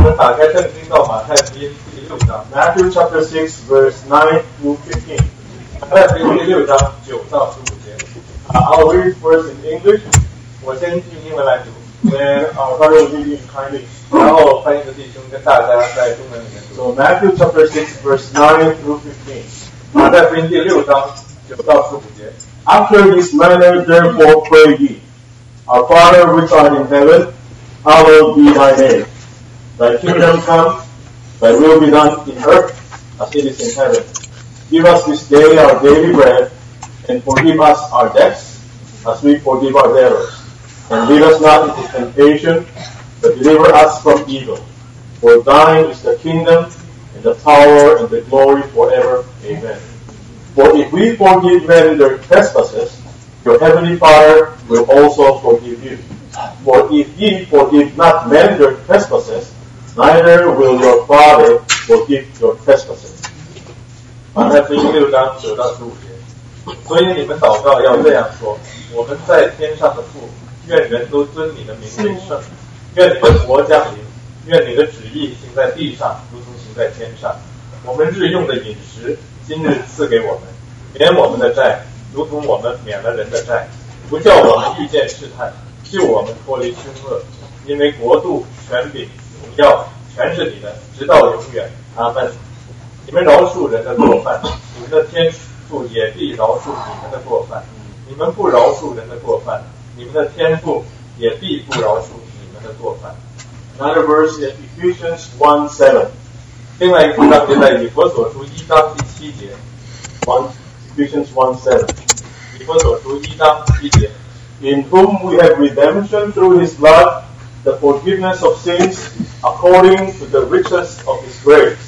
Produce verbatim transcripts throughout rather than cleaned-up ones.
们打开圣经到马太福音第六章 Matthew chapter six, verse nine through fifteen. 马太福音第六章九到十五节。 Uh, I'll read first in English, 我先用英文来读， then our brother will read in Chinese. 然后翻译的弟兄跟大家在中文里面读。 So Matthew chapter six, verse nine through fifteen. 马太福音第六章九到十五节。 After this manner, therefore, pray ye, Our Father which art in heaven, hallowed be thy name. Thy kingdom come, thy will be done in earth as it is in heaven. Give us this day our daily bread, and forgive us our debts, as we forgive our debtors. And lead us not into temptation, but deliver us from evil. For thine is the kingdom, and the power, and the glory forever. Amen. For if we forgive men their trespasses, your heavenly Father will also forgive you. For if ye forgive not men their trespasses, neither will your Father forgive your trespasses. 马太福音六章九到十五节。所以你们祷告要这样说：我们在天上的父，愿人都尊你的名为圣，愿你的国降临，愿你的旨意行在地上，如同行在天上。我们日用的饮食，今日赐给我们，免我们的债，如同我们免了人的债，不叫我们遇见试探，救我们脱离凶恶。因为国度、权柄、荣耀，全是你的，直到永远。阿们。你们饶恕人的过犯，你们的天父也必饶恕你们的过犯；你们不饶恕人的过犯，你们的天父也必不饶恕你们的过犯。 Another verse is Ephesians one seven. 另外一处章节在以弗所书一章第七节。 One, Ephesians one seven. 以弗所书一章七节。 In whom we have redemption through his blood, the forgiveness of sins according to the riches of his grace.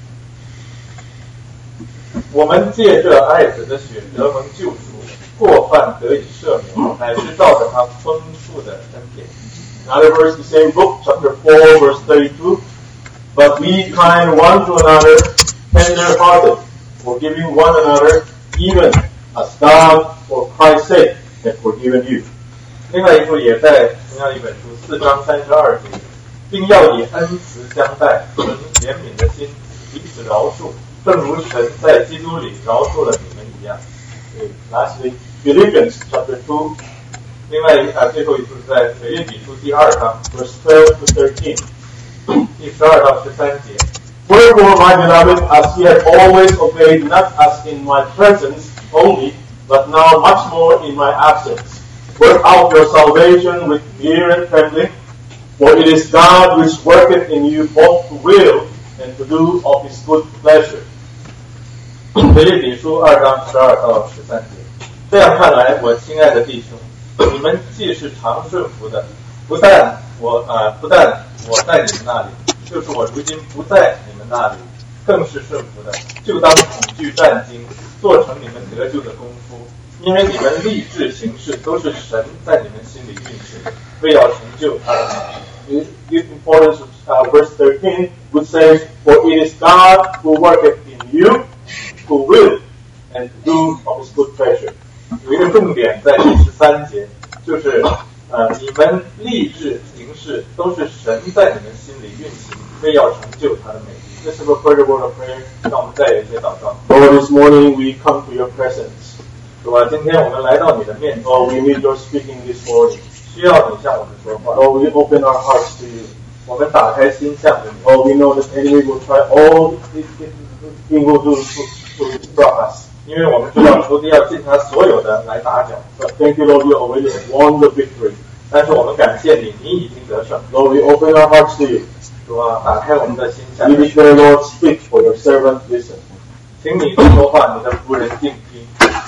我们借着爱子的血得蒙救赎，过犯得以赦免，乃是照着他丰富的恩典。 Another verse, the same book, chapter four, verse thirty-two. But be kind one to another, tender-hearted, forgiving one another, even as God, for Christ's sake, has forgiven you. 另外一处也在同样一本书四章三十二节，并要以恩慈相待，存怜悯的心，彼此饶恕，正如神在基督里饶恕了你们一样。 Lastly, Philippians chapter two, 另外一啊，最后一处是在腓立比书第二章 verse twelve to thirteen. 第十二到十三节。 Wherefore, my beloved, as ye have always obeyed, not as in my presence only, but now much more in my absence, work out your salvation with fear and trembling, for it is God which worketh in you both to will and to do of his good pleasure. 腓立比书二章十二到十三节。这样看来，我亲爱的弟兄，你们既是常顺服的，不但我呃不但我在你们那里，就是我如今不在你们那里，更是顺服的，就当恐惧战惊，做成你们得救的功夫，因为你们立志行事都是神在你们心里运行，为要成就他的美。 Give importance to uh, verse thirteen, which says, For it is God who worketh in you, who will, and to do of his good pleasure. 有一个重点在第十三节，就是呃，你们立志行事都是神在你们心里运行，为要成就他的美意。 Let's have a further word of prayer. 让我们再有一些祷告。 Lord, this morning we come to your presence. 主啊，今天我们来到你的面前， Lord, we need your speaking this morning. 需要你向我们说话。 Lord, we open our hearts to you. 我们打开心向着你。 Lord, we know that the enemy will try all it, it, it will do to, to stop us. 因为我们知道仇敌要尽他所有的来打搅。 But thank you, Lord, you already have won the victory. 但是我们感谢你，你已经得胜。 Lord, we open our hearts to you. 主啊，打开我们的心向 We 着你。 declare, Lord, speak, for your servant listen. 请你说话，你的仆人静听。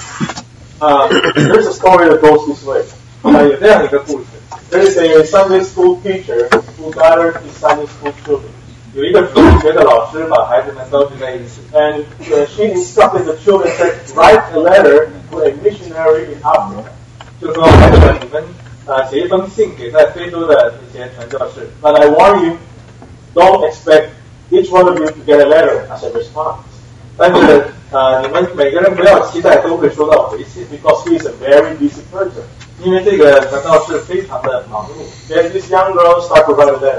Uh, there's a story that goes this way. 啊，有这样一个故事。 There is a Sunday school teacher who gathered his Sunday school children. 有一个主日学的老师把孩子们召集在一起， And uh, she instructed the children that write a letter to a missionary in Africa. 就说孩子们，你们啊写一封信给在非洲的这些传教士。 But I warn you, don't expect each one of you to get a letter as a response. 但是啊，你们每个人不要期待都会收到回信， Because he is a very busy person. 因为这个传道士非常的忙碌。 Then this young girl started to write a letter.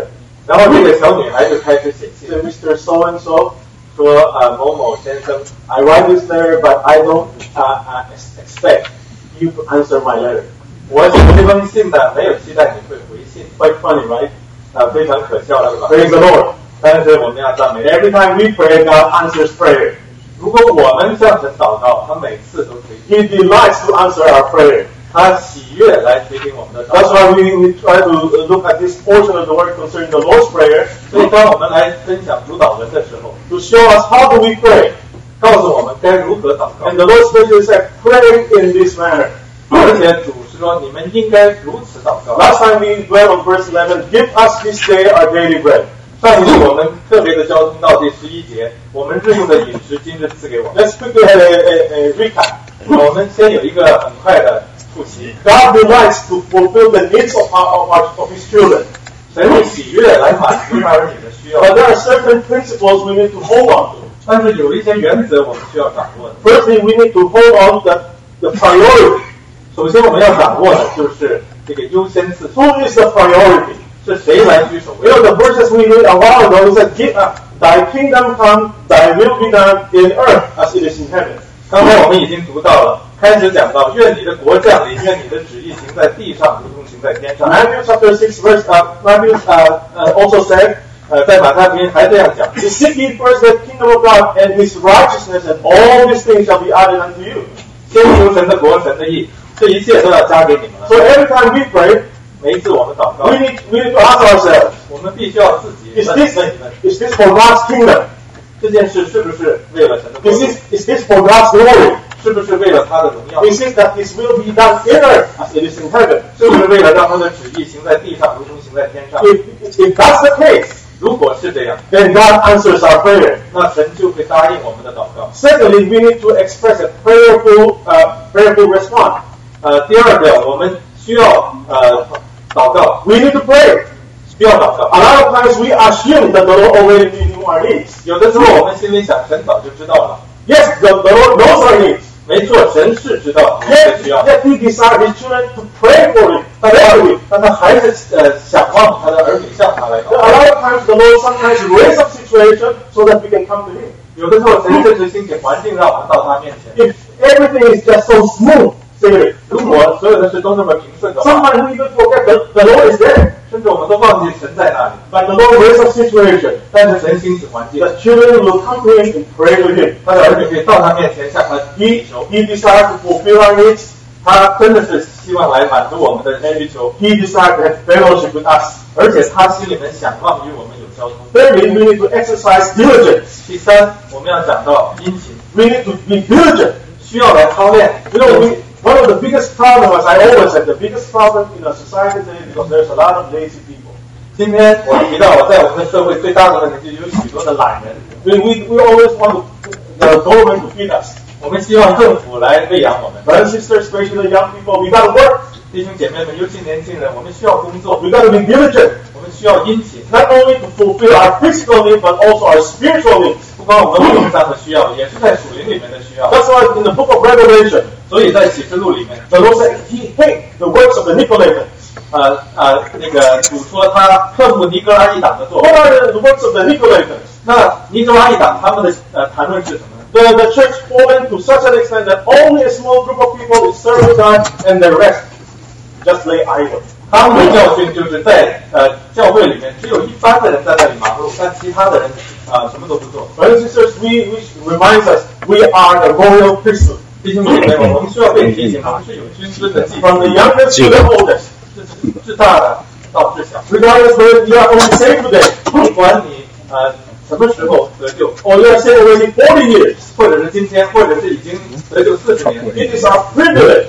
然后这个小女孩就开始写信 Say, Mister So and So, 说呃某某先生 I write this letter, but I don't uh, uh, expect you to answer my letter. 我写这封信呢没有期待你会回信 Quite funny, right? 呃非常可笑是吧 Praise the Lord. 但是我们要赞美 Every time we pray, God answers prayer. 如果我们向神祷告他每次都可以 He delights to answer our prayer. 他喜悦来回应我们的祷 That's 告 why we, we try to look at this portion of the word concerning the Lord's Prayer 所以当我们来分享主导文的时候 to show us how do we pray. 告诉我们该如何祷告 And the Lord specially said, pray in this manner. 而且主是说你们应该如此祷告 Last time we read on verse eleven, give us this day our daily bread. 上一次我们特别的交通到第十一节我们日用的饮食今日赐给我们 Let's quickly have a, a, a recap. 我们先有一个很快的复习 God delights to fulfill the needs of, our, of, our, of His children. 神会喜悦来满足他儿女的需要 But there are certain principles we need to hold on to. 但是有一些原则我们需要掌握的 Firstly, we need to hold on to the, the priority. 首先我们要掌握的就是这个优先次序 Who is the priority? 是谁来居首 You know, the verses we read a while ago, it said, Give, uh, Thy kingdom come, Thy will be done in earth as it is in heaven. 刚才我们已经读到了开始讲到愿你的国降临愿你的旨意行在地上如同行在天上 Matthew chapter six, verse, uh, Matthew uh, uh, also said, 呃，在马太福音还这样讲 To seek ye first the kingdom of God and His righteousness, and all these things shall be added unto you. 先求神的国神的义这一切都要加给你们了 So every time we pray, 每一次我们祷告 we need, we need to ask ourselves, 我们必须要自己 is 问 this, 问一问 is this for God's kingdom? 这件事是不是为了神的国 Is 度 this, is this for God's glory? 是不是为了他的荣耀 Is it that His will be done in earth as it is in heaven? 是不是为了让他的旨意行在地上如同行在天上 If, if that's the case, 如果是这样 then God answers our prayer. 那神就会答应我们的祷告 Secondly, we need to express a prayerful, uh, prayerful response. 呃，第二个我们需要呃祷告 We need to pray. 需要祷告 A lot of times we assume that the Lord already knew our needs. 有的时候我们心里想神早就知道了 Yes, the, the Lord knows our needs. 没错神是知道我们 Yet, 的需要 yet He desired His children to pray for it. Pray. 但他还是呃想望他的儿女向他来祷 A 告 lot of times the Lord sometimes raise up situation so that we can come to Him. 有的时候神甚至兴起环境让我们到他面前 If everything is just so smooth, say it. 如果所有的事都这么平顺的话 Sometimes we even forget that the Lord is there. 甚至我们都忘记神在那里 But the Lord raise up situation. 但是神兴起环境 The children will come to Him and pray with Him. 他的儿女可以到他面前向他 He, 祈求 he desires to fulfill our needs. 他真的是希望来满足我们的需求 He desires to have fellowship with us. 而且他心里面想望与我们有交通 Thirdly, we need to exercise diligence. 第三我们要讲到殷勤 We need to be diligent. 需要来操练 You know, we, one of the biggest problems, as I always said, the biggest problem in our society today is because there's a lot of lazy people. 今天我提到我在我们的社会最大的问题就是有许多的懒人 We, we, we always want the government to feed us. 我们希望政府来喂养我们 Brothers and sisters, especially the young people, we got to work. 弟兄姐妹们尤其年轻人我们需要工作 We got to be diligent. 我们需要殷勤 Not only to fulfill our physical needs, but also our spiritual needs. 不光我们物质上的需要也是在属灵里面的需要 That's why in the book of Revelation, 所以在启示录里面 the Lord said He hates the works of the Nicolaitans. 呃呃那个主说他克服尼哥拉一党的作为 What are the works of the Nicolaitans? 那尼哥拉一党他们的呃谈论是什么呢 The, the church fallen to such an extent that only a small group of people is serving God and the rest just lay idle. 他们的教训就是在呃教会里面只有一般的人在那里忙碌，但其他的人啊、呃、什么都不做。 Brothers and sisters, we, we reminds us we are the royal priesthood. 弟兄姐妹们，我们需要被提醒，我们是有君尊的祭司， From the youngest to the oldest. 至至大的到至小， Regardless whether you are only saved today 不管你呃什么时候得救， or you are saved already forty years, 或者是今天，或者是已经得救四十年， it is our privilege.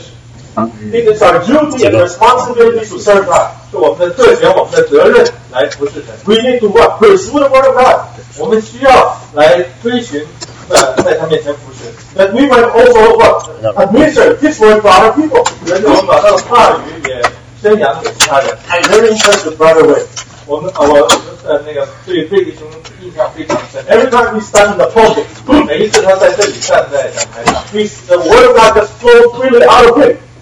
It is our duty and responsibility to serve God. 是我们的特权，我们的责任来服侍神。 We need to what? Pursue the word of God. 我们需要来追寻，呃，在他面前服侍， That we might also what? Administer His word to other people. 而且我们把他的话语也宣扬给其他人。 I'm very impressed with Brother Wade. 我们呃我呃那个对贝弟兄印象非常深。 Every time he stands in the pulpit, 每一次他在这里站在讲台上， he's, the word of God just flows freely out of him.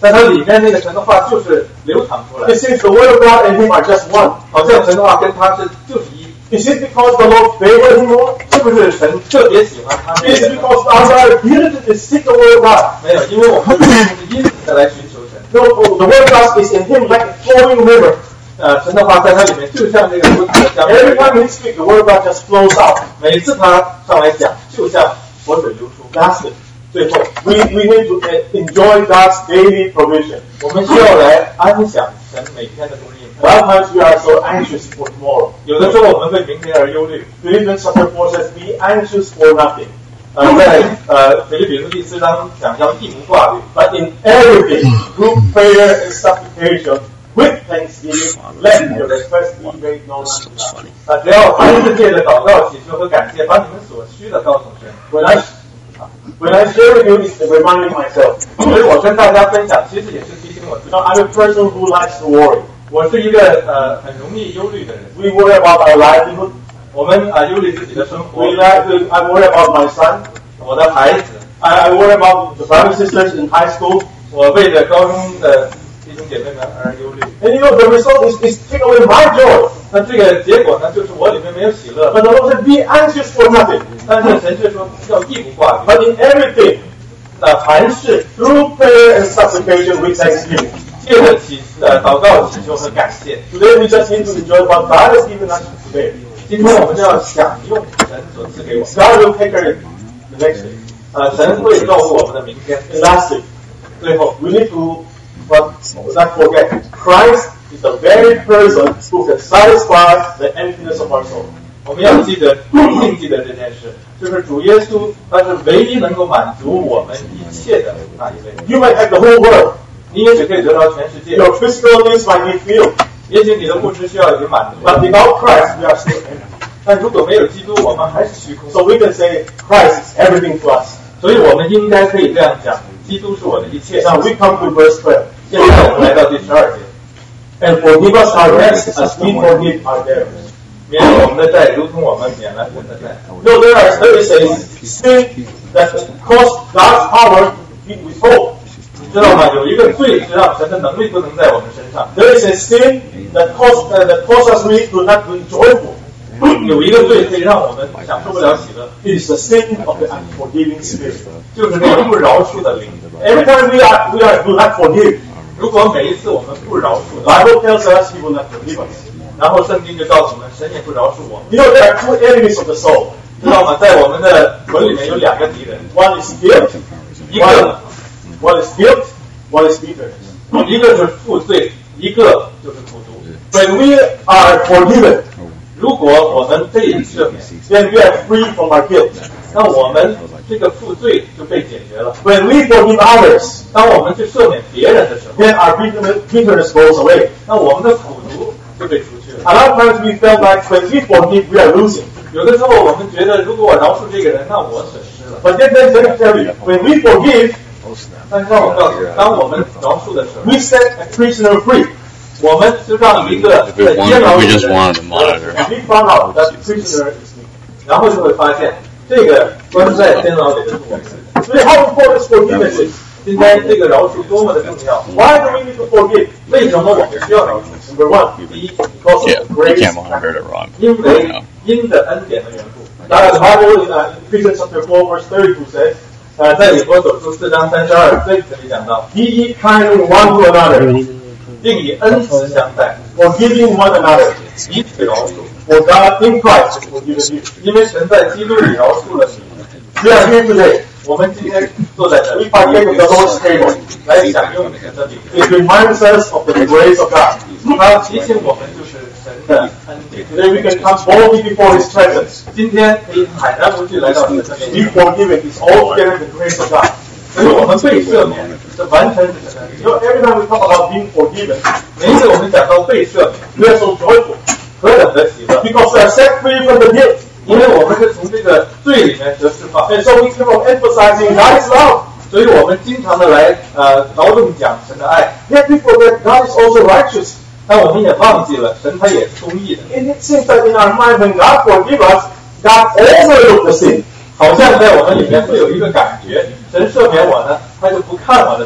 但它里面那个神的话就是流淌出来。 It seems the word of God and him are just one. 好像神的话跟他是就是一。 Is it because the Lord favored him more? 是不是神特别喜欢他？ Is it because our God diligently seek the word of God? 没有，因为我们是因此的来寻求神。 No, the word of God is in him like a flowing river. 呃，神的话在他里面就像这个流淌的江水。 Every time he speaks, the word of God just flows out. 每次他上来讲，就像活水流出。 That's it. 最后 we we need to enjoy God's daily provision. 我们需要来安享神每天的供应。 Sometimes we are so anxious for tomorrow. 有的时候我们为明天而忧虑。 Philippians chapter four says, "Be anxious for nothing." 呃，在呃腓立比书第四章讲要一无挂虑 ，but in everything through prayer and supplication with thanksgiving, let your requests be made known unto God. 啊，只要凡事借着祷告、祈求和感谢，把你们所需的告诉神。 When I when I share with you, it's reminding myself. 所以我跟大家分享，其实也是提醒我自己。 You know, I'm a person who likes to worry. 我是一个呃很容易忧虑的人。 We worry about our livelihood. 我们啊忧虑自己的生活。 We like to, I worry about my son. 我的孩子。 I, I worry about the brothers and sisters in high school. 我为着高中的弟兄姐妹们而忧虑。 And you know, the result is, is take away my joy. 那这个结果呢，就是我里面没有喜乐。 But the Lord said, "Be anxious for nothing." 但是神却说要一无挂虑。 But in everything, 那凡事 through prayer and supplication with thanksgiving. 借着祈呃祷告、祈求和感谢。 Today we just need to enjoy what God has given us today. 今天我们就要享用神所赐给我们。 God will take care of the next day. 呃，神会照顾我们的明天。 And lastly, 最后 we need to but not forget, Christ is the very person who can satisfy the emptiness of our soul. 我们要记得，定记得这件事，就是主耶稣他是唯一能够满足我们一切的那一位。 You might have the whole world. 你也许可以得到全世界， Your physical needs might be filled. 也许你的物质需要已经满足， But without Christ, we are still empty. 但如果没有基督，我们还是虚空。 So we can say, Christ is everything to us. 所以我们应该可以这样讲：基督是我的一切。 Now we come to verse twelve. 现在我们来到第十二节， And forgive us our debts as we forgive our debtors. 免我们的债，如同我们免了人的债。 No, there are there is a sin that caused God's power to be withhold. 你知道吗？有一个罪是让神的能力不能在我们身上。 There is a sin that caused uh, that causes us really to not be joyful. 有一个罪可以让我们享受不了喜乐， It is the sin of the unforgiving spirit. 就是那个不饶恕的灵。 Every time we are we are do not forgive, 如果每一次我们不饶恕 the 的， Bible tells us He will not forgive us. 然后圣经就告诉我们，神也不饶恕我们， You know, there are two enemies of the soul. 知道吗？在我们的魂里面有两个敌人， One is guilt. 一个 One is guilt. One is bitterness. 一个是负罪，一个就是苦毒。 When we are forgiven, 如果我们被赦免， then we are free from our guilt. 那我们这个负罪就被解决了。 When we forgive others, 当我们去赦免别人的时候， then our bitterness, bitterness goes away. 那我们的苦毒就被除去了。 A lot of times we felt like when we forgive, we are losing. 有的时候我们觉得，如果我饶恕这个人，那我损失了。 But then let me tell you, when we forgive, 但是让我告诉你，当我们饶恕的时候， we set a prisoner free. 我们就让一个 If we 在 wanted, 监牢 we 里的 just 人 wanted to monitor. And we found out that the prisoner is me. 然后就会发现，这个关在监牢里的是我们。 So how important forgiveness is? 今天这个饶恕多么的重要！ Why do we need to forgive? 为什么我们需要饶恕？ Number one, 第一， because Yeah, of you grace. can't monitor it wrong. 因为 No. 因着恩典的缘故。 Now the Bible in uh, Ephesians chapter four verse thirty-two says, 呃，在以弗所书四章三十二这里讲到， Be ye kind one to another, 并以恩慈相待， forgiving one another, 彼此饶恕， for God in Christ has forgiven you. 因为神在基督里饶恕了你。 We are here today. 我们今天坐在这 We 里， partake of the Lord's table. 来享用神的饼， It reminds us of the grace of God. 它提醒我们就是神的恩典。 Today we can come boldly before His presence. 今天可以坦然无惧来到神的面 Be 前， forgiven is altogether the grace of God. 所以我们被赦免，这完全是神的恩 You know, every time we talk about being forgiven, 典。每一次我们讲到被赦免， we are so joyful 何等的喜乐， because we are set free from the guilt. 因为我们是从这个罪里面得释放， And so we keep on emphasizing God's love. 所以我们经常的来呃着重讲神的爱， Yet we forget God is also righteous. 但我们也忘记了神他也是公义的。 And it seems that in our mind, when God forgives us, God overlooked the sin. 好像在我们里面会有一个感觉，神赦免我呢，他就不看我的罪。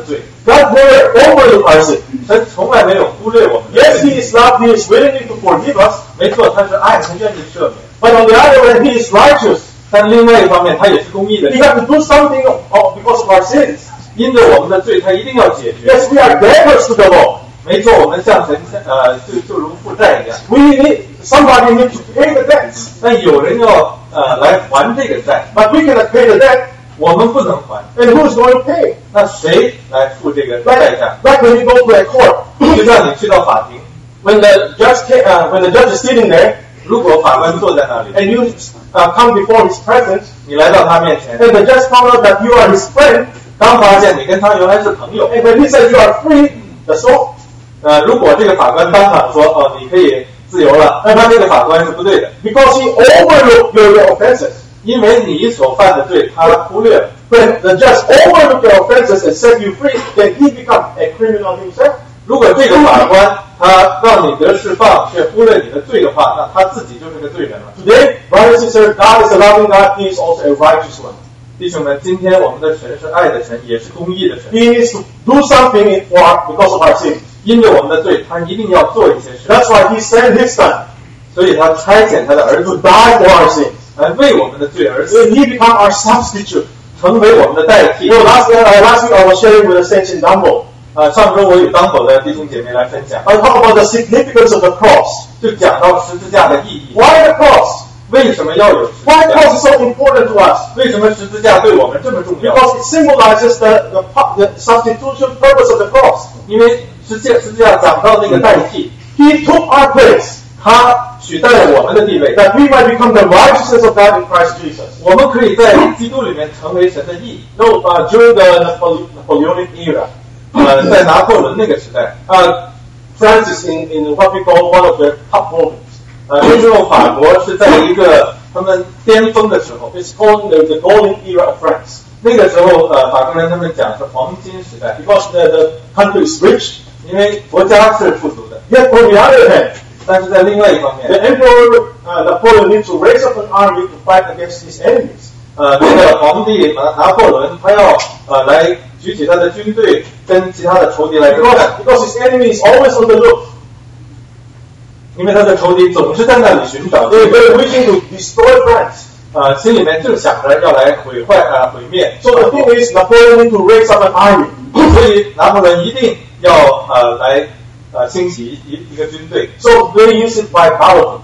God never overlooked our sin. 神从来没有忽略我们的 Yes, 罪。 He is love, He is willing to forgive us. 没错，他是爱，他愿意赦免。 But on the other hand, He is righteous. 但另外一方面，他也是公义的 He 神。 has to do something of, because of our sins. 因着我们的罪，他一定要解决。 Yes, we are debtors to the law. 没错，我们向神呃就就如负债一样。 We need somebody needs to pay the debts. 但有人要呃来还这个债， But we cannot pay the debt. 我们不能还。 And who is going to pay? 那谁来付这个代 Like, 价？ like when you go to a court, 就像你去到法庭， when the judge came, uh, when the judge is sitting there, 如果法官坐在那里， and you uh, come before his presence, 你来到他面前， and the judge found out that you are his friend, 当发现你跟他原来是朋友， and when he says you are free, that's all. 呃，如果这个法官当场说哦你可以自由了，那他这个法官是不对的， Because he overlooked your, your offenses. 因为你所犯的罪他忽略了。 When the judge overlooked your offenses and set you free, then he becomes a criminal himself. 如果这个法官他让你得释放，却忽略你的罪的话，那他自己就是个罪人了。 Today, brothers and sisters, God is a loving God. He is also a righteous one. 弟兄们，今天我们的神是爱的神，也是公义的神。 He needs to do something for our, because of our sin. 因着我们的罪，他一定要做一些事， That's why he sent his son 所以他差遣他的儿 to 子 die for our sins. 来为我们的罪而 And 死， he become our substitute. 成为我们的代替 You。know, last, uh, last week I was sharing with the saints in Dumbo. 啊，上周我与当口的弟兄姐妹来分享， I talk about the significance of the cross. 就讲到十字架的意义。 Why the cross? 为什么要有十字 Why 架？ cross is so important to us? 为什么十字架对我们这么重要？ Because it symbolizes the, the, the substitution purpose of the cross. 因为十字架十字架讲到那个代替， He took our place 他取代了我们的地位， that we might become the righteousness of God in Christ Jesus. 我们可以在基督里面成为神的义。 No, uh, during the Napole- Napoleonic era, 呃，在拿破仑那个时代， uh, France is in, in what we call one of their top moments. 呃，那时候法国是在一个他们巅峰的时候， It's called the, the golden era of France. 那个时候呃，法国人他们讲是黄金时代， Because the, the country is rich. 因为国家是富足的， Yet on the other hand, 但是在另外一方 the 面， emperor uh, Napoleon needs to raise up an army to fight against his enemies. 呃，这个皇帝拿拿破仑他要呃来举起他的军队跟其他的仇敌来征 Because, 战， because his enemy is always on the look. 因为他的仇敌总是在那里寻找机 They 会， were wishing to destroy France. 呃，心里面正想着要来毁坏呃毁灭， So the thing is, Napoleon needs to raise up an army. 所以拿破仑一定要呃来呃兴起一一个军队， So they use it by balloting.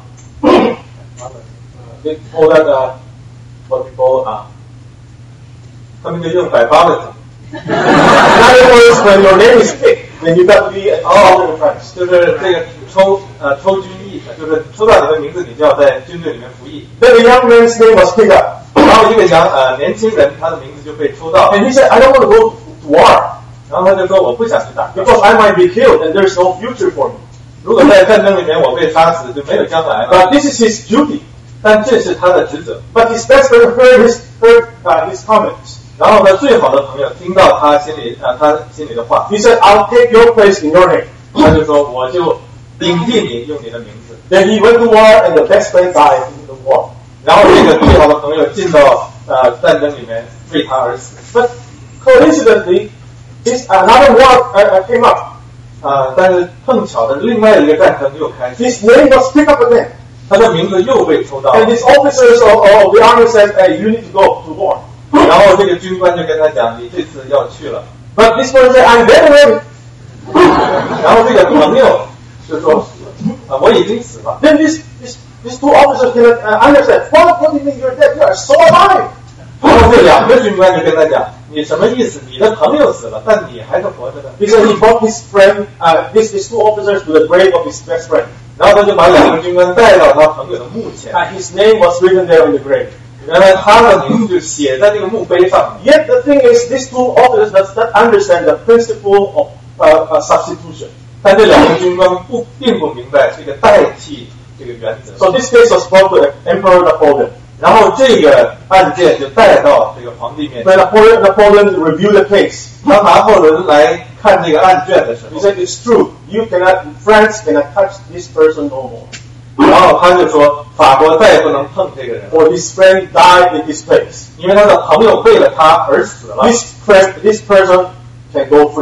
They call that uh, what we call uh, 他们就用百八的 in other words, when your name is picked, then you got to be an soldier in France. 就是这个抽呃抽军役，就是抽到你的名字，你就要在军队里面服役。 Then the young man's name was picked up. 然后一个洋呃年轻人，他的名字就被抽到， And he said, I don't want to go to war 然后他就说我不想去打仗， because I might be killed and there's no future for me. 如果在战争里面我被杀死，就没有将来了。 But this is his duty. 但这是他的职责。 But his best friend heard his, heard, uh, his comments. 然后呢，最好的朋友听到他心里呃他心里的话， He said, I'll take your place in your name. 他就说我就顶替你用你的名字。 Then he went to war and the best friend died in the war. 然后这个最好的朋友进到呃战争里面为他而死。 But coincidentally, this another war uh, uh, came up. 啊、但是碰巧的另外一个战争又开始， His name was picked up again. 他的名字又被抽到， And his officers of, of the army said, hey, you need to go to war. 然后这个军官就跟他讲，你这次要去了。 But this person said, I'm dead already. 然后这个朋友就说，啊、我已经死了。 Then this, this, these two officers cannot uh, understand. What, what do you mean you're dead? You are so alive. 然后这两个军官就跟他讲，你什么意思？你的朋友死了，但你还是活着的。 He said he brought his friend, uh, these, these two officers to the grave of his best friend. 然后他就把两个军官带到他朋友的墓前， And his name was written there on the grave. 原来他的名字就写在那个墓碑上面。 Yet the thing is, these two officers does not understand the principle of uh, uh, substitution. 但这两个军官不并不明白这个代替这个原则， So this case was brought to Emperor Napoleon. 然后这个案件就带到这个皇帝面前。 When Napoleon, Napoleon reviewed the case, 当拿破仑来看这个案卷的时 he 候， said, it's true. You cannot, France cannot touch this person no more. 然后他就说，法国再也不能碰这个人， For his friend died in his place. 因为他的朋友为了他而死了。 This friend, this person can go free.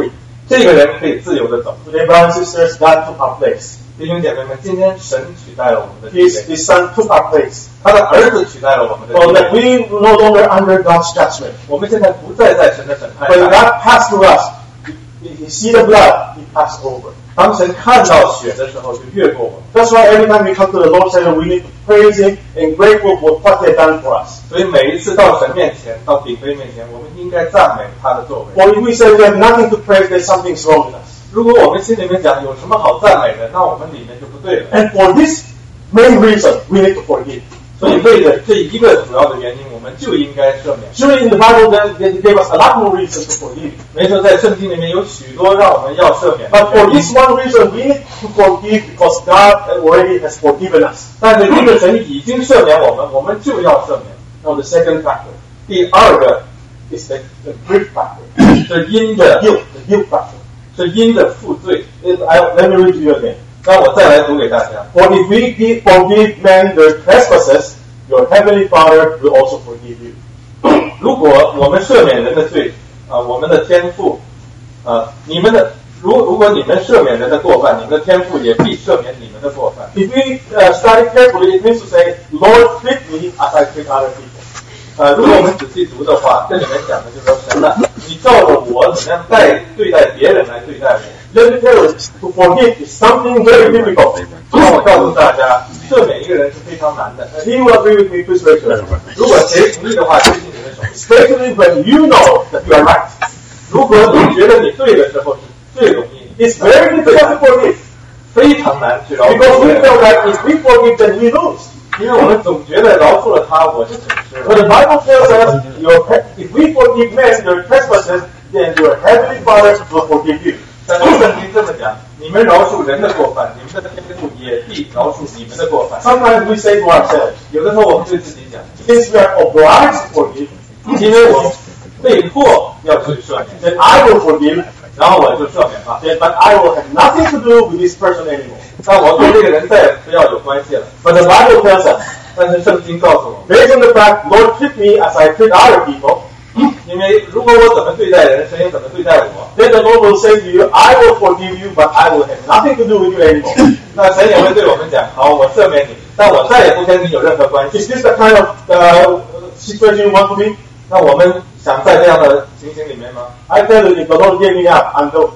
这个人可以自由的走。 Today, brothers and sisters, God took our place. 弟兄姐妹们，今天神取代了我们的地 His, 位， His Son took our place. 他的儿子取代了我们的 So 地 that 位。 we no longer under God's judgment. 我们现在不再在神的审判 When 下。 God passed through us, He, he see the blood, He passed over. 当神看到血的时候，就越过我们。 That's why every time we come to the Lord's Table, we need to praise Him and grateful for what He has done for us. 所以每一次到神面前，到顶杯面前，我们应该赞美他的作为。 Or if we say we have nothing to praise, then something's wrong with us. 如果我们心里面讲有什么好赞美的，那我们里面就不对了。 And for this main reason, we need to forgive. 所以为了这一个主要的原因，我们就应该赦免。 Surely in the Bible, then they gave us a lot more reasons to forgive. 没错，在圣经里面有许多让我们要赦免的 But 原 for 因。 this one reason, we need to forgive because God already has forgiven us. 但是因为神已经赦免我们，我们就要赦免。 Now the second factor 第二个 is the, the guilt factor. 是因 The 着 guilt, the guilt factor. 是因着负罪。 If I, let me read to you again. 那我再来读给大家。 For if we give, forgive men their trespasses, your heavenly Father will also forgive you. 如果我们赦免人的罪，啊、我们的天父，啊、你们的如如果你们赦免人的过犯，你们的天父也必赦免你们的过犯。 If we uh, study carefully, it means to say, Lord, treat me as I treat other people. 呃，如果我们仔细读的话，这里面讲的就是说，神啊，你照着我怎么样待对待别人来对待我。 Let me tell you, to forgive is something very difficult. 那我告诉大家，赦免一个人是非常难的。 And he will agree with me, please raise your hand. 如果谁同意的话，举起你的手。 Especially when you know that you are right. 如果你觉得你对的时候，是最容易， It's very difficult to forgive. 非常难去饶恕 Because 别 we 人， feel that if we forgive, then we lose. 因为我们总觉得饶恕了他，我就损失 But the 了。 Bible tells us, your, if we forgive men their trespasses, then your heavenly Father will forgive you. 但是圣经这么讲，你们饶恕人的过犯，你们的天父也必饶恕你们的过犯。 Sometimes we say to ourselves, 有的时候我们对自己讲， since we are obliged to forgive, 因为我被迫要去赦免， then I will forgive, 然后我就赦免吧。 then, but I will have nothing to do with this person anymore. 那我跟这个人再也不要有关系了。 But the Bible tells us, 但是圣经告诉我们， based on the fact, Lord, treat me as I treat other people, 因为如果我怎么对待人，神也怎么对待我。 then the Lord will say to you, I will forgive you, but I will have nothing to do with you anymore. 那神也会对我们讲：好，我赦免你，但我再也不跟你有任何关系。 Is this the kind of uh, situation you want to be? 那我们想在这样的情形里面吗？ I tell you, if the Lord gave me up, I'm the,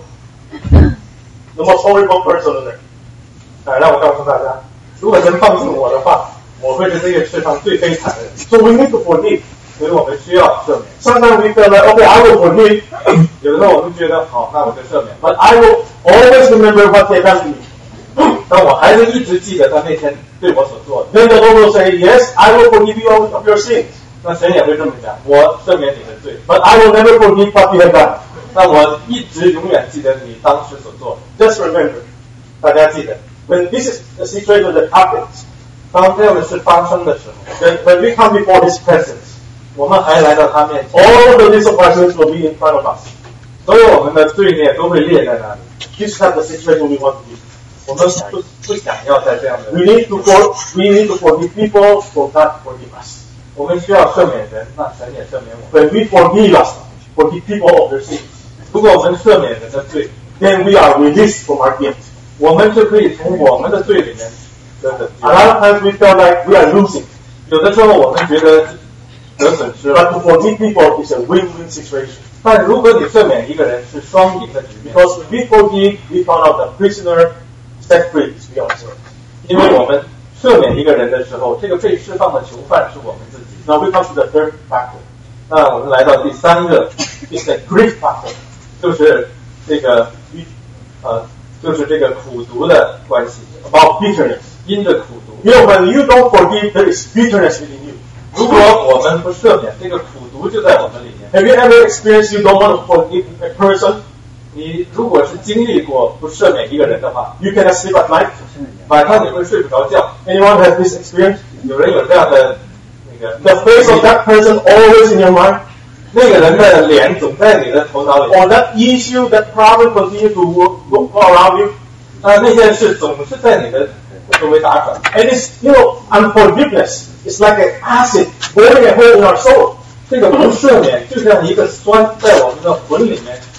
the most horrible person on earth. 啊，让我告诉大家，如果神放纵我的话，我会是这个世上最悲惨的人。 So we need to forgive. 所以我们需要赦免。 Sometimes we feel like, okay, I will forgive, 有的时候我们觉得好，那我就赦免。 but I will always remember what they done to me. 但我还是一直记得他那天对我所做的。 Then the Lord will say, yes, I will forgive you all of your sins, 那神也会这么讲：我赦免你的罪， but I will never forgive what you have done. 那我一直永远记得你当时所做的。 Just remember, 大家记得， when this is the situation that happens, 当这样的事发生的时候， then when we come before His presence, 我们还来到他面前， all of the list of our sins will be in front of us. 所有我们的罪孽都会列在那里。 This is not the situation we want to be. 我们不不想要在这样的 We，need to for, we need to forgive people for God forgive us. 我们需要赦免人，那神也赦免我们。 When we forgive us, forgive people of their sins, 如果我们赦免人的罪， then we are released from our guilt. 我们就可以从我们的罪里面得拯 A lot 救。 of times we feel like we are losing, 有的时候我们觉得得损失 but 了， to forgive people is a win-win situation. 但如果你赦免一个人是双赢的局面， Because when we forgive, we found out the prisoner set free is we ourselves. 因为我们赦免一个人的时候，这个被释放的囚犯是我们自己。 Now we come to the third factor. 那我们来到第三个， It's the grief factor. 就是这个呃，就是这个苦毒的关系， About bitterness. 因着苦毒。 You know, when you don't forgive, there is bitterness within you. 如果我们不赦免，这个苦毒就在我们里面。 Have you ever experienced you don't want to forgive a person? 你如果是经历过不赦免一个人的话， You cannot sleep at night. 晚上你会睡不着觉。 Anyone has this experience? 有人有这样的那个 The face of that person always in your mind, 那个人的脸总在你的头脑里， or that issue, that problem continue to go go around you. 那那件事总是在你的周围打转。 And it's, you know, unforgiveness. It's like an acid boiling a hole in our soul. 这个不赦免就像一个酸在我们的魂里面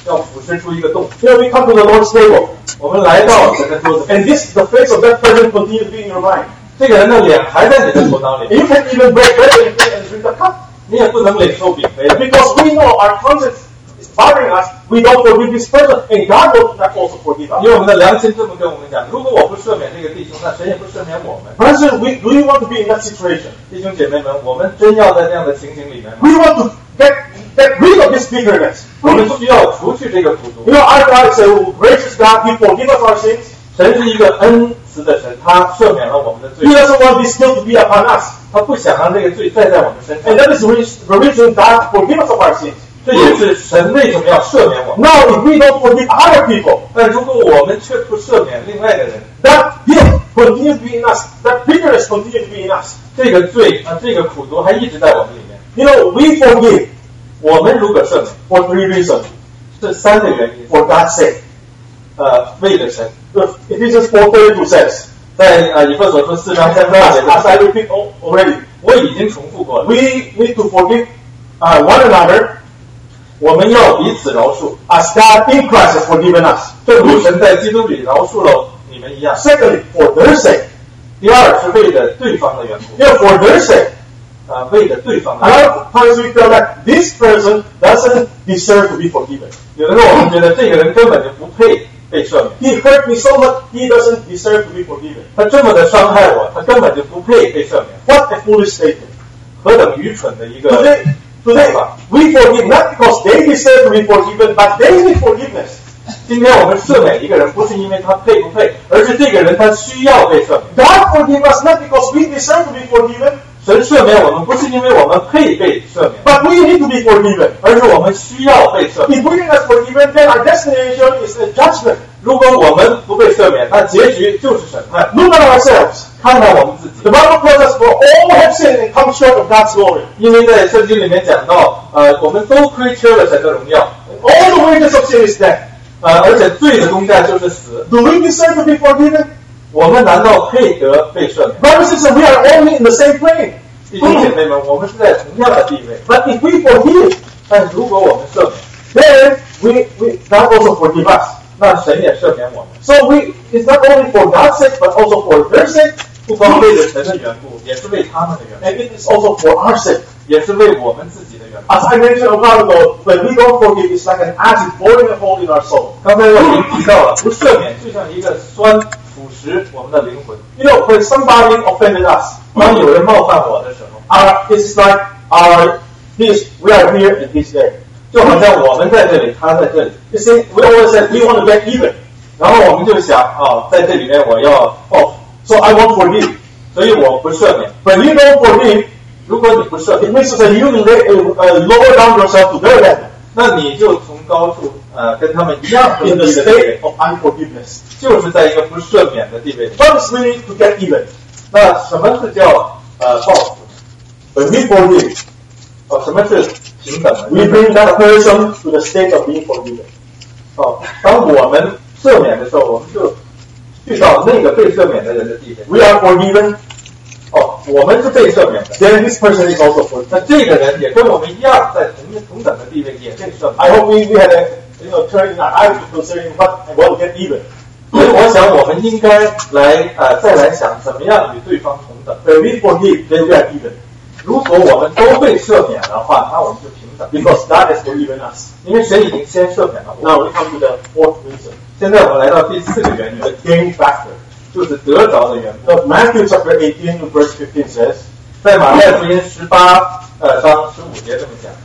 要俯视出一个洞。 Here we come to the Lord's table. 我们来到神的桌子， And this, the face of that person continue to be in your mind. 这个人的脸还在你的头脑里， And you can't even break bread and drink the cup. 你也不能领受饼杯， Because we know our conscience is bothering us, we don't forgive this person, and God will not also forgive us. 因为我们的良心这么跟我们讲，如果我不赦免这个弟兄，那神也不赦免我们。 Brethren, we, do you want to be in that situation? 弟兄姐妹们，我们真要在这样的情形里面吗？ We want to get, get rid of this bitterness. 我们需要除去这个苦毒。 You know, our God is a gracious God. He forgives us our sins. 神是一个恩慈的神，他赦免了我们的罪 He，doesn't want this guilt to be upon us. 他不想让这个罪再在我们身上。 And that is the reason God forgives us of our sins. 这也是神为什么要赦免我们。 Now, if we don't forgive other people, 但如果我们却不赦免另外的人， that guilt continues to be in us. That bitterness continues to be in us. 这个罪啊，这个苦毒还一直在我们里面。 You know, we forgive 我们如果赦免， for three reasons. 是三个原因。 For God's sake. 呃，为了神， Ephesians four thirty-two says, 在呃以弗所书四章三十二节 as, as I repeat already, 我已经重复过了。 we need to forgive uh, one another 我们要彼此饶恕， as God in Christ has forgiven us. 正如神在基督里饶恕了你们一样。 Secondly, for their sake. 第二是为了对方的缘故， You know, for their sake. 呃，为了对方的 A 缘 lot 故。 of times we feel that this person doesn't deserve to be forgiven. 有的时候我们觉得这个人根本就不配被赦免， He hurt me so much, he doesn't deserve to be forgiven. 他这么的伤害我，他根本就不配被赦免。 What a foolish statement. 何等愚蠢的一个 Today, today, we forgive not because they deserve to be forgiven, but they need forgiveness. 今天我们赦免一个人，不是因为他配不配，而是这个人他需要被赦免。 God forgive us not because we deserve to be forgiven, 神赦免我们，不是因为我们配被赦免， but we need to be forgiven. 而是我们需要被赦免。 If we are not forgiven, then our destination is a judgment. 如果我们不被赦免，那结局就是审判。 Look at ourselves. 看看我们自己 The，Bible tells us, for all have sinned and come short of God's glory. 因为在圣经里面讲到，呃，我们都亏缺了神的荣耀， All the wages of sin is death. 呃，而且罪的工价就是死。 Do we deserve to be forgiven? 我们难道配得被赦免？ Brothers and sisters, we are only in the same plane. 弟兄姐妹们，我们是在同样的地位， But if we forgive, 但如果我们赦免， then we, we God also forgive us. 那神也赦免我们。 So we it's not only for God's sake, but also for their sake, 不光为了神的缘故，也是为他们的缘 and it is also for our sake. 故，也是为我们自己的缘故。 As I mentioned a while ago, when we don't forgive, it's like an acid boring a hole in our soul. 刚才我已经提到了，不赦免就像一个酸腐蚀我们的灵魂。 You know, when somebody offended us, 当有人冒犯我的时候， our, it's like our this we are here and he's there. 就好像我们在这里，他在这里， You see, we always said we want to get even. 然后我们就想啊，在这里面我要报复， So I won't forgive. 所以我不赦免。 When you don't forgive, 如果你不赦 it 免， means that you uh, uh, lower down yourself to their level 那你就从高处呃跟他们一样的 in the 地位， state of unforgiveness. 就是在一个不赦免的地位里。 What is really to get even? 那什么是叫呃报复？ When we forgive, 哦，什么是平等的？ we bring that person to the state of being forgiven. 哦，当我们赦免的时候，我们就去到那个被赦免的人的地位。 We are forgiven, 哦，我们是被赦免的， then this person is also forgiven. 那这个人也跟我们一样，在同同等的地位，也被赦免。 I hope we, we had a you know turn in our eyes to considering what I want to get even. 所以我想，我们应该来呃再来想，怎么样与对方同等。 When we forgive, then we are even. 如果我们都被赦免的话，那我们就平等， Because God has forgiven us. 因为神已经先赦免了我。 Now we come to the fourth reason, 现在我们来到第四个原因， the gain factor. 就是得着的缘故。 So Matthew chapter eighteen verse fifteen says, 在马太福音十八呃章十五节这么讲。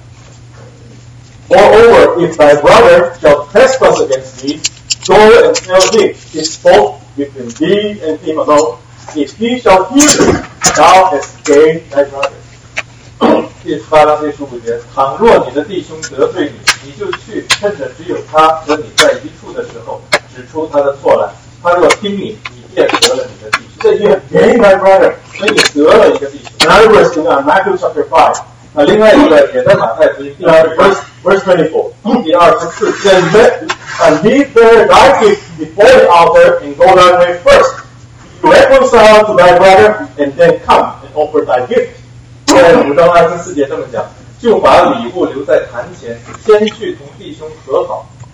Moreover, if thy brother shall trespass against thee, go and tell him his fault between thee and him alone. If he shall hear thee, thou hast gained thy brother. 第十八章第十五节，倘若你的弟兄得罪你，你就去，趁着只有他和你在一处的时候，指出他的错来。他若听你，你便得了你的弟兄。 So you have gained thy brother. 所以你得了一个弟兄。 Another verse in uh, Matthew chapter five, 啊，另外一个也在马太福音第 uh, 二 verse verse twenty-four. 第二十四节。 Then let and leave there thy gift before the altar and go thy way first. Reconcile to thy brother and then come and offer thy gift. 在五章二十四节这么讲，就把礼物留在坛前，先去同弟兄和好，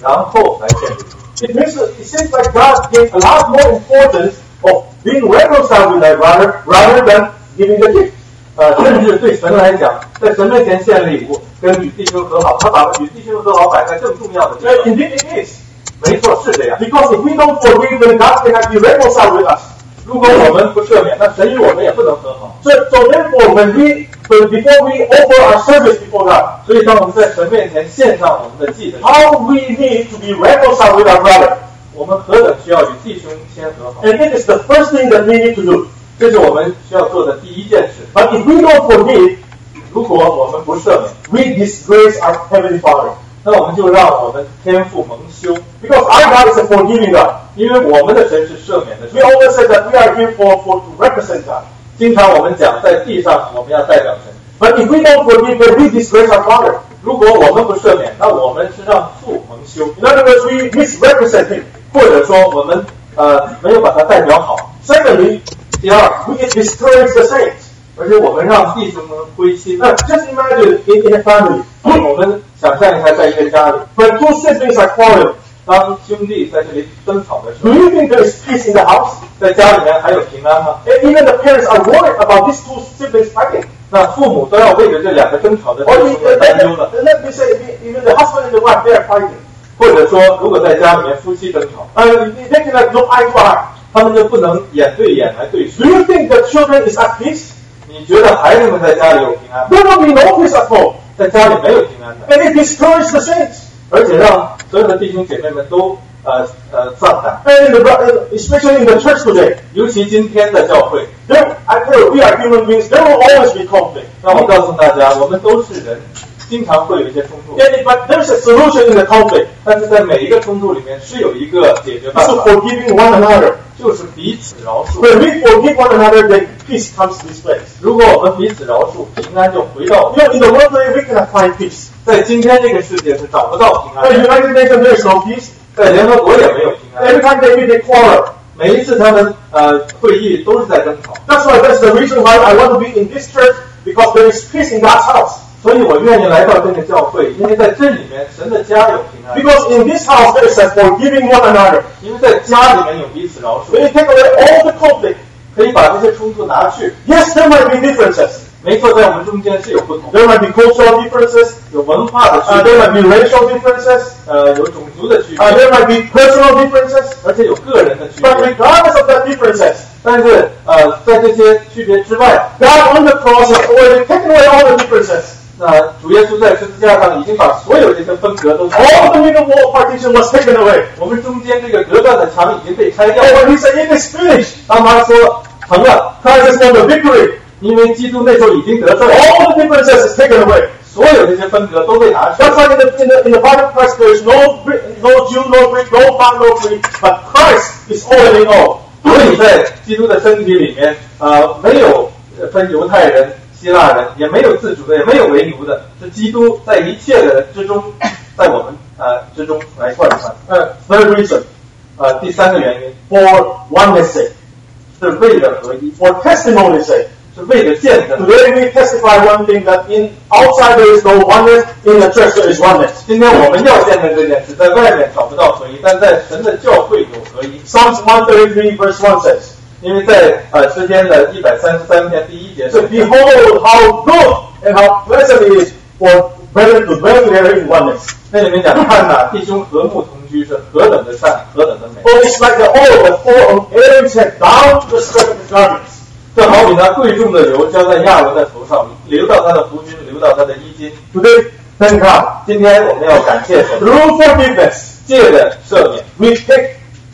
然后来建立。 It means that it seems like God gave a lot more importance of being reconciled with thy brother rather than giving the gift. 呃，甚至对神来讲，在神面前献礼物，跟与弟兄和好，他把与弟兄和好摆在更重要的地方。 Indeed it is. 没错，是这样。 Because if we don't forgive, then God cannot be reconciled with us. 如果我们不赦免，那神与我们也不能和好。 So, so therefore, when we, before we offer our service before God, 所以当我们在神面前献上我们的祭的时候， how we need to be reconciled with our brother. 我们何等需要与弟兄先和好。 And it is the first thing that we need to do. 这是我们需要做的第一件事。 But if we don't forgive, 如果我们不赦免， we disgrace our Heavenly Father. 那我们就让我们天父蒙羞， Because our God is a forgiving God. 因为我们的神是赦免的 We 神。 always say that we are here for, for to represent God. 经常我们讲，在地上我们要代表神。 But if we don't forgive, then we disgrace our Father. 如果我们不赦免，那我们是让父蒙羞， In other words, we misrepresent Him. 或者说我们呃没有把他代表好。 Secondly, 第二， we discourage the saints. 而且我们让弟兄们灰心。 Now, just imagine in, in a family, 我们想象一下，在一个家里， when two siblings are quarreling, 当兄弟在这里争吵的时 do 候， you think there is peace in the house? 在家里面还有平安吗？ And even the parents are worried about these two siblings fighting. 那父母都要为着这两个争吵的弟 Or 兄 even, 们担忧了。 let me say, even the husband and the wife, they are fighting. 或者说，如果在家里面夫妻争吵， Uh, they cannot look eye to eye. 他们就不能眼对眼来对 Do 视。 you think the children is at peace? 你觉得孩子们在家里有平安吗？ There will be no peace at home. 在家里没有平安的， And it discourages the saints. 而且让所有的弟兄姐妹们都呃呃丧胆。 And in the, especially in the church today, 尤其今天的教会， there, I know we are human beings, there will always be conflict. 让我告诉大家，我们都是人，经常会有一些冲突。 And, but there's a solution in the conflict. 但是在每一个冲突里面是有一个解决办 It's 法， forgiving one another. 就是彼此饶恕。 When we forgive one another, then peace comes to this place. 如果我们彼此饶恕，平安就回到我 You 们。 know, in the world today, we cannot find peace. 在今天这个世界是找不到平 In 安 the 的， United Nations, there is no peace. 在联合国也没有平安。 Every time they meet, they quarrel. 每一次他们呃会议都是在争吵， That's why that's the reason why I want to be in this church, because there is peace in God's house. 所以我愿意来到这个教会，因为在这里面神的家有平安， Because in this house, there is a forgiving one another. 因为在家里面有彼此饶 When 恕， you take away all the conflict, 可以把这些冲突拿去。 yes, there might be differences. 没错，在我们中间是有不同， There might be cultural differences. 有文化的 Uh, 区 there 别， might be racial differences. 呃，有种族的区 Uh, 别， there might be personal differences. 而且有个人的区 But 别。 regardless of that differences, 但是呃，在这些区别之外， God on the cross has already taken away all the differences. 那主耶稣在十字架上已经把所有这些分隔都 All the middle wall partition was taken away. 我们中间这个隔断的墙已经被拆掉 And 了。 when he said it is finished, 当他说成了， Christ has won the victory. 因为基督那时候已经得胜了， All the differences is taken away. 所有这些分隔都被拿去。 That's why in the, in the, in the body of Christ there is no, no Jew, no Greek, no bond, no free, but Christ is all in all. 所以在基督的身体里面，呃，没有分犹太人、希腊人，也没有自主的，也没有为奴的，是基督在一切的人之中，在我们呃之中来贯穿。 Uh, third reason, 呃，第三个原因 for oneness sake, 是为了合一， for testimony sake. 是为了见证。 Today we testify one thing, that in outside there is no oneness, in the church there is oneness. 今天我们要见证这件事，在外面找不到合一，但在神的教会有合一。 Psalms one thirty-three verse one says, 因为在呃诗篇的一百三十三篇第一节 so 说， behold how good and how pleasant it is for brethren to dwell together in oneness. 那里面讲看呐，弟兄和睦同居是何等的善，何等的美。 For it's like the oil that fall on Aaron's head down to the skirt of his garments. 这好比那贵重的油浇在亚伦的头上，流到他的胡须，流到他的衣襟。 Today, thank God, 今天我们要感谢神， through forgiveness, 借着赦免， we take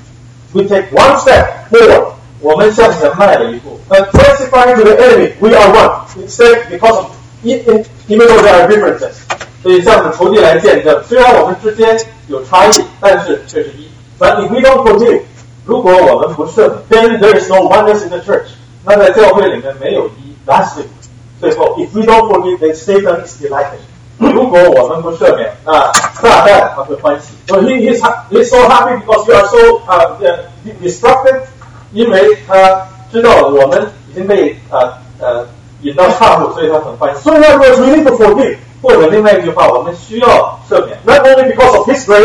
we take one step forward, 我们向前迈了一步。 and testifying to the enemy, we are one. Instead, because of in, in, even though there are differences. 所以向着仇敌来见证，虽然我们之间有差异，但是却是一。 But if we don't forgive, 如果我们不赦免， then there is no oneness in the church. 那在教会里面没有一。 Lastly, 最后， if we don't forgive, then Satan is delighted. 如果我们不赦免，那撒旦他会欢喜， So he is he's so happy because we are so uh, destructive. 因为他知道我们已经被呃呃引到岔路，所以他很欢喜。 So in other words, we need to forgive. 或者另外一句话，我们需要赦免， Not only because of His grace,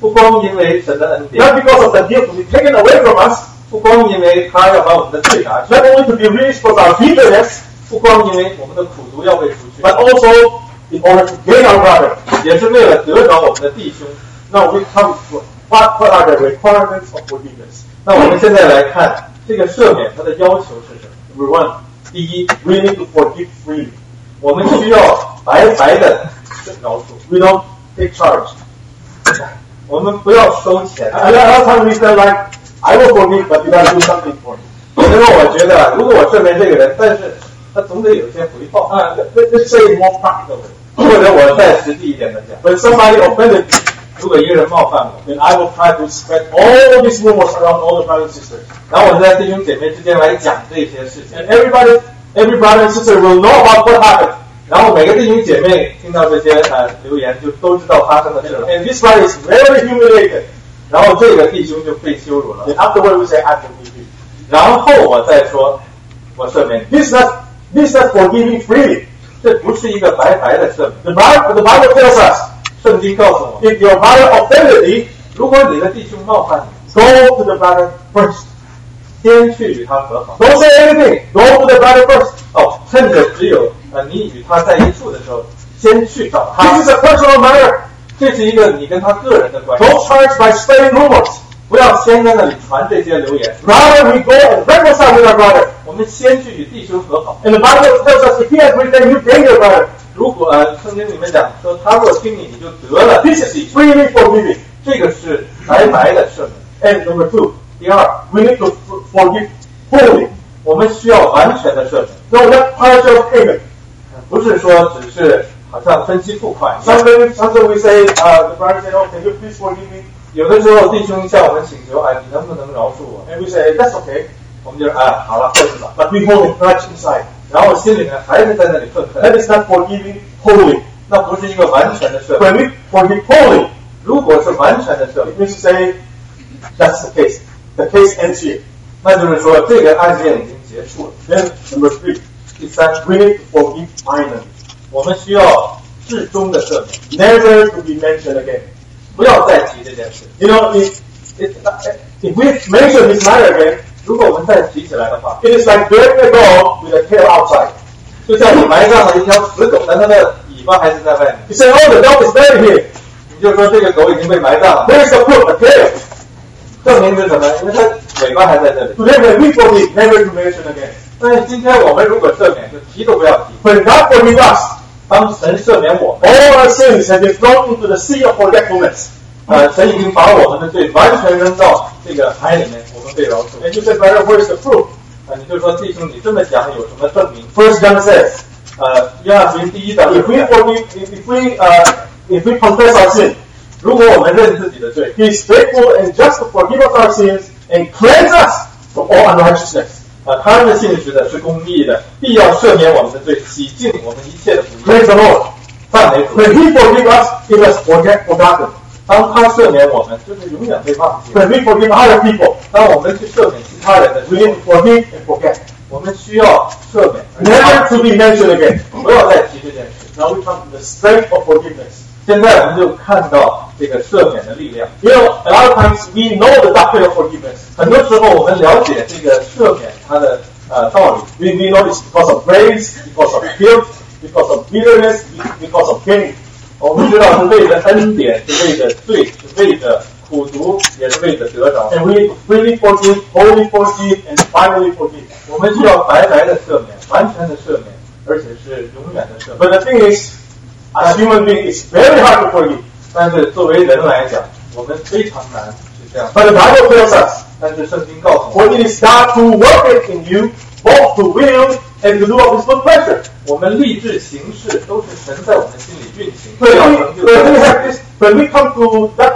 不光因为神的恩典， not because of the guilt to be taken away from us, 不光因为他要把我们的罪拿去， not only to be released from our bitterness, 不光因为我们的苦毒要被除去， but also in order to gain our brother. 也是为了得着我们的弟兄。 Now we come to what, what are the requirements of forgiveness? 那我们现在来看这个赦免，它的要求是什么？ Number one, 第一， we need to forgive freely. 我们需要白白的饶恕， We don't take charge. 我们不要收钱。 A lot of times we say like, I will forgive, but you gotta do something for me. 有的时候我觉得，如果我赦免这个人，但是他总得有些回报。 Uh, let, let's say it more practically. 或者我再实际一点的讲， When somebody offended me, 如果一个人冒犯我， then I will try to spread all these rumors around all the brothers and sisters. 然后我在弟兄姐妹之间来讲这些事情， And everybody, every brother and sister will know about what happened. 然后每个弟兄姐妹听到这些呃留言，就都知道发生的事了。 And this brother is very humiliated. 然后这个弟兄就被羞辱了。 Then afterward we say, I forgive you. 然后我再说，我赦免你。 This is not, this is not forgiving freely. 这不是一个白白的赦免。 The Bible, the Bible tells us, 圣经告诉我， if your brother offended thee, 如果你的弟兄冒犯你， go to the brother first. 先去与他和好。 Don't say anything. Go to the brother first. 哦，趁着只有呃你与他在一处的时候，先去找他。 This is a personal matter. 这是一个你跟他个人的关系。 Don't charge by spreading rumors. 不要先在那里传这些留言， Rather, we go and reconcile with our brother. 我们先去与弟兄和好。 And the Bible tells us, if he has written, you gain your brother. 如果呃圣经里面讲说，他若听你，你就得了。 This is freely forgiving. 这个是白白的赦免。 And number two, 第二， we need to forgive wholly. 我们需要完全的赦免， No, not partial payment. 不是说只是好像分期付款一样。 Sometimes, sometimes we say, uh, the brother said, oh, can you please forgive me? 有的时候弟兄向我们请求，哎，你能不能饶恕我？ And we say, that's okay. 我们就哎，好了，过去吧。 But we hold a grudge inside. 然后心里面还是在那里愤恨， That is not forgiving wholly. 那不是一个完全的赦免。 When we forgive wholly, 如果是完全的赦 it 免， means to say, that's the case. The case ends here. 那就是说这个案件已经结束了。 Then, number three, 第三， we need to forgive finally. 我们需要至终的赦免， Never to be mentioned again. 不要再提这件事。 You know, if, if, if we mention this matter again, 如果我们再提起来的话， it is like burying a dog with a tail outside. 就像你埋葬了一条死狗，但它的尾巴还是在外面。 You say, oh, the dog is buried here. 你就说这个狗已经被埋葬了， Where is the proof? The tail. 证明是什么？因为它尾巴还在这里。 Today, when we forgive, never to mention again. 但是今天我们如果赦免，就提都不要提。 When God forgives us, 当神赦免我们， all our sins have been thrown into the sea of forgetfulness. 呃，神已经把我们的罪完全扔到这个海里面，我们被饶恕。 And you say, brother, where is the proof? 啊，你就说弟兄，你这么讲有什么证明？ First John says, 呃，约翰福音第一章， if we forgive, if, if we, uh, if we confess our sin, 如果我们认自己的罪， He is faithful and just to forgive us our sins and cleanse us from all unrighteousness. 啊，他是信实的，是公义的，必要赦免我们的罪，洗净我们一切的不义。 Praise the Lord. 赞美主。 When He forgives us, He was forget, forgotten. 当他赦免我们，就是永远被忘记。 When we forgive other people, 当我们去赦免其他人的时 we 候 need，to forgive and forget. 我们需要赦免， Never to be mentioned again. 不要再提这件事。 Now we come to the strength of forgiveness. 现在我们就看到这个赦免的力量。 You know, a lot of times we know the doctrine of forgiveness. 很多时候我们了解这个赦免它的呃道理， We, we know it's because of grace, because of guilt, because of bitterness, because of pain. 我们知道是为了恩典，是为了罪，是为了苦毒，也是为了得着。 And we need to freely forgive, wholly forgive, and finally forgive. 我们需要白白的赦免，完全的赦免，而且是永远的赦免。 But the thing is, as human beings, it's very hard to forgive. 但是作为人来讲，我们非常难是这样。 But the Bible tells us, 但是圣经告诉我 for 们， it is God who worketh in you, both to will and to do of His good pleasure. 我们立志行事都是神在我们心里运行， When 要 we, 成就 when we 他 have 的 this, when we come to that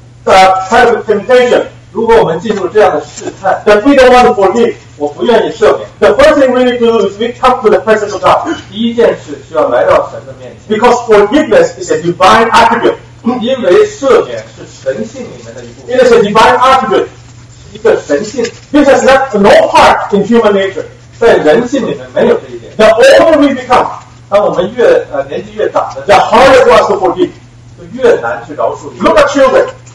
uh, kind of temptation 如果我们进入这样的试探， that we don't want to forgive, 我不愿意赦免， the first thing we need to do is we come to the presence of God. 第一件事需要来到神的面前， Because forgiveness is a divine attribute. 因为赦免是神性里面的一部 It 分， is a divine attribute. 一个神性， This has not no part in human nature. 在人性里面没有这一点。 The older we become, 当我们越呃年纪越长的时 the 候， harder for us to forgive. 就越难去饶恕别 Look 人。 at children.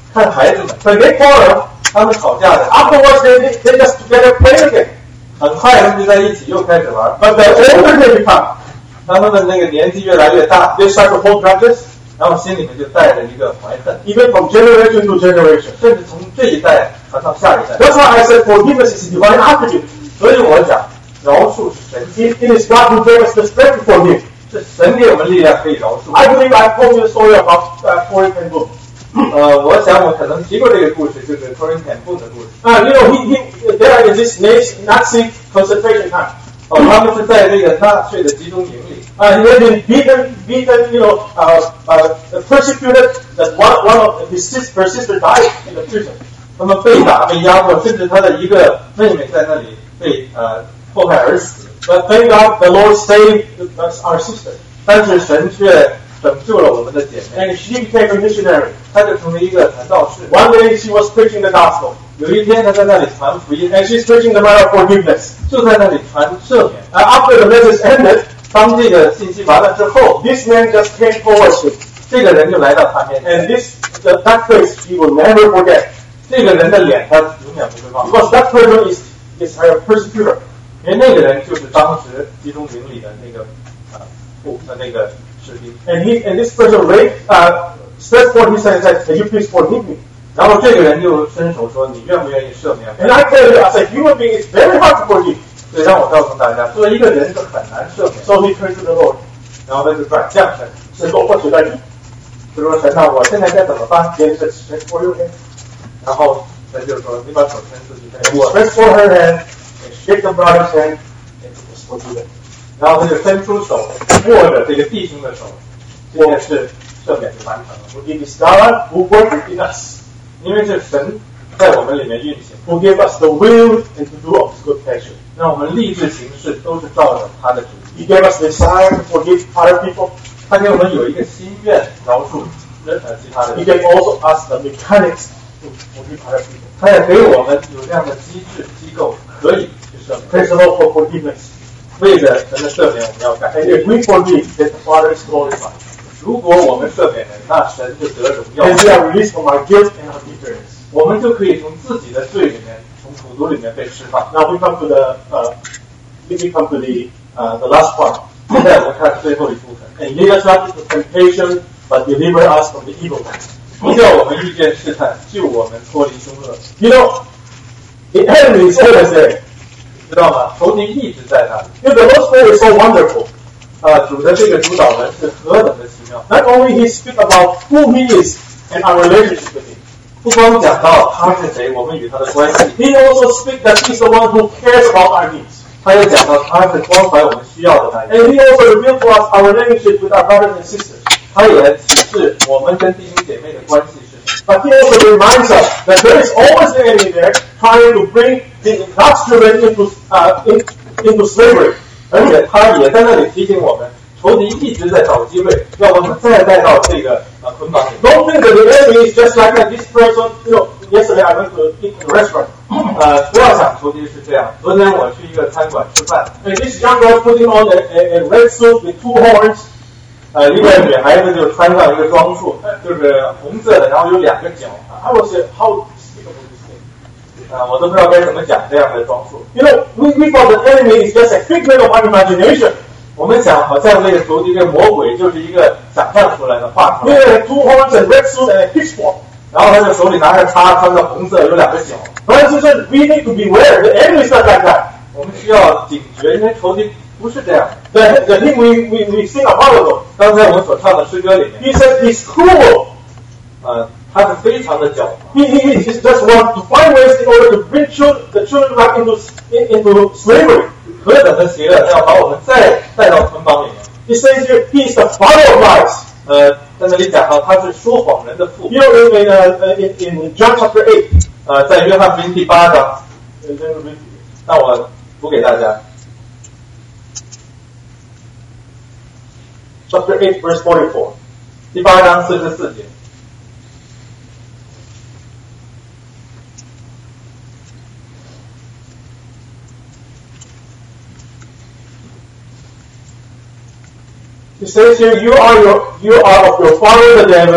看孩子们 ，but they quarrel. 他们吵架的。 Afterwards, they they just together play again. 很快他们就在一起又开始玩。 But the older they become, 当他们那个年纪越来越大， they start to hold grudges. 然后心里面就带着一个怀恨， Even from generation to generation. 甚至从这一代传到下一代。 That's why I said forgiveness is a divine attribute. 所以我讲，饶恕是神性， It, it is God who gave us the strength to forgive. 是神给我们力量可以饶恕。 I believe I told you a story about uh, Corey Ten Boom. 呃，我想我可能提过这个故事，就是 Corrie ten Boom 的故事。 Uh, you know, he, he, there is this Nazi concentration camp. 哦，他们是在这个纳粹的集中营里， Uh, he had been beaten, beaten, you know, uh, uh, persecuted. That one, one of his sister, her sister died in the prison. 他们被打、被压迫，甚至他的一个妹妹在那里被呃迫害而死。 But thank God, the Lord saved our sister, 但是神却拯救了我们的姐妹， and she became a missionary. 她就成为一个传道士。 One day, she was preaching the gospel, 有一天，她在那里传福音， and she's preaching the matter of forgiveness. 就在那里传赦免。 Uh, after the message ended, 当这个信息完了之后， this man just came towards him, 这个人就来到他面前， and this the, that face he will never forget, 这个人的脸他永远不会忘记， because that person is is her persecutor. 因为那个人就是当时集中营里的那个呃不呃那个士兵。 And he and this person raised, uh, stretched forth his hand and said, "Can you please forgive me?" 然后这个人就伸手说：“你愿不愿意赦免 And I tell you, as a human being, it's very hard to forgive. 所以让我告诉大家，作为一个人是很难赦免。 So he turned to the Lord. 然后他就转向神， Said, "Lord, what should I do?" 就说：“神啊，我现在该怎么办 Then he said, "Stretch forth your hand." ？” 然后神就说：“你把手伸出去， And he 我。 stretched forth her hand and shake the brother's hand, and it was forgiven. ” 然后他就伸出手，握着这个弟兄的手，这件事赦免就完成了。 For it is God who worked in us, 因为是神在我们里面运行， who gave us the will and to do of His good pleasure. 让我们立志行事都是照着他的旨意。 He gave us desire to forgive other people. 他给我们有一个心愿，饶恕人呃其他的 He 人。 gave also us the mechanics to forgive other people. 他也给我们有这样的机制机构，可以去赦免。 Praise the Lord for forgiveness. 为着神的赦免，我们要感 And 谢 if。we forgive, then the Father is glorified. 如果我们赦免人，那神就得荣耀， And we are released from our guilt and our bitterness. 我们就可以从自己的罪里面，从苦毒里面被释放。 Now we come to the uh, we come to the uh, the last part. 现在我们看最后一部分， And lead us not into temptation, but deliver us from the evil one. 不叫我们遇见试探，救我们脱离凶恶。 You know, the enemy is always there. 知道吗？仇敌一直在那里。 You know, the Lord's Spirit is so wonderful. 啊，主的这个主导文是何等的奇妙！ Not only He speaks about who He is and our relationship with Him, 不光讲到他是谁，我们与他的关系， He also speaks that He's the one who cares about our needs. 他也讲到他是关怀我们需要的那一 And 位， He also reveals to us our relationship with our brothers and sisters. 他也启示我们跟弟兄姐妹的关系是什么。 But He also reminds us that there is always the enemy there trying to bring the God's children into, uh, in, into slavery. 而且他也在那里提醒我们，仇敌一直在找机会，要我们再带到这个呃捆绑里面。 Don't think that the enemy is just like that. This person, you know, yesterday I went to eat in a restaurant. 呃，不要想仇敌是这样。昨天我去一个餐馆吃饭， And this young girl putting on a, a, a red suit with two horns. 呃，一个女孩子就穿上一个装束，就是红色的，然后有两个角。 I was uh, how despicable this thing. 啊、我都不知道该怎么讲这样的装束。 You know, we, we thought the enemy is just a figment of our imagination. 我们想，好像这个仇敌、这个魔鬼就是一个想象出来的、画出 We 来的。 had two horns and red suit and a pitchfork. 然后他就手里拿着叉，穿着红色，有两个角。 Brothers and sisters, we need to beware. The enemy is not like that. 我们需要警觉，因为仇敌不是这样的。 The, the hymn we, we, we sing a while ago, 刚才我们所唱的诗歌里面， he said he's cruel. 呃，他是非常的狡猾， He, he, he just wants to find ways in order to bring children, the children back into, in, into slavery. 何等的邪恶，要把我们再带到捆绑里面。 He says here, he is the father of lies. 呃，在那里讲到他是说谎人的父。 You know, in, in, uh, in, in John chapter eight, 呃，在约翰福音第八章， and then we- 那我读给大家。 chapter eight, verse forty-four. 第八章四十四节。 He says here, you are your, you are of your father the devil,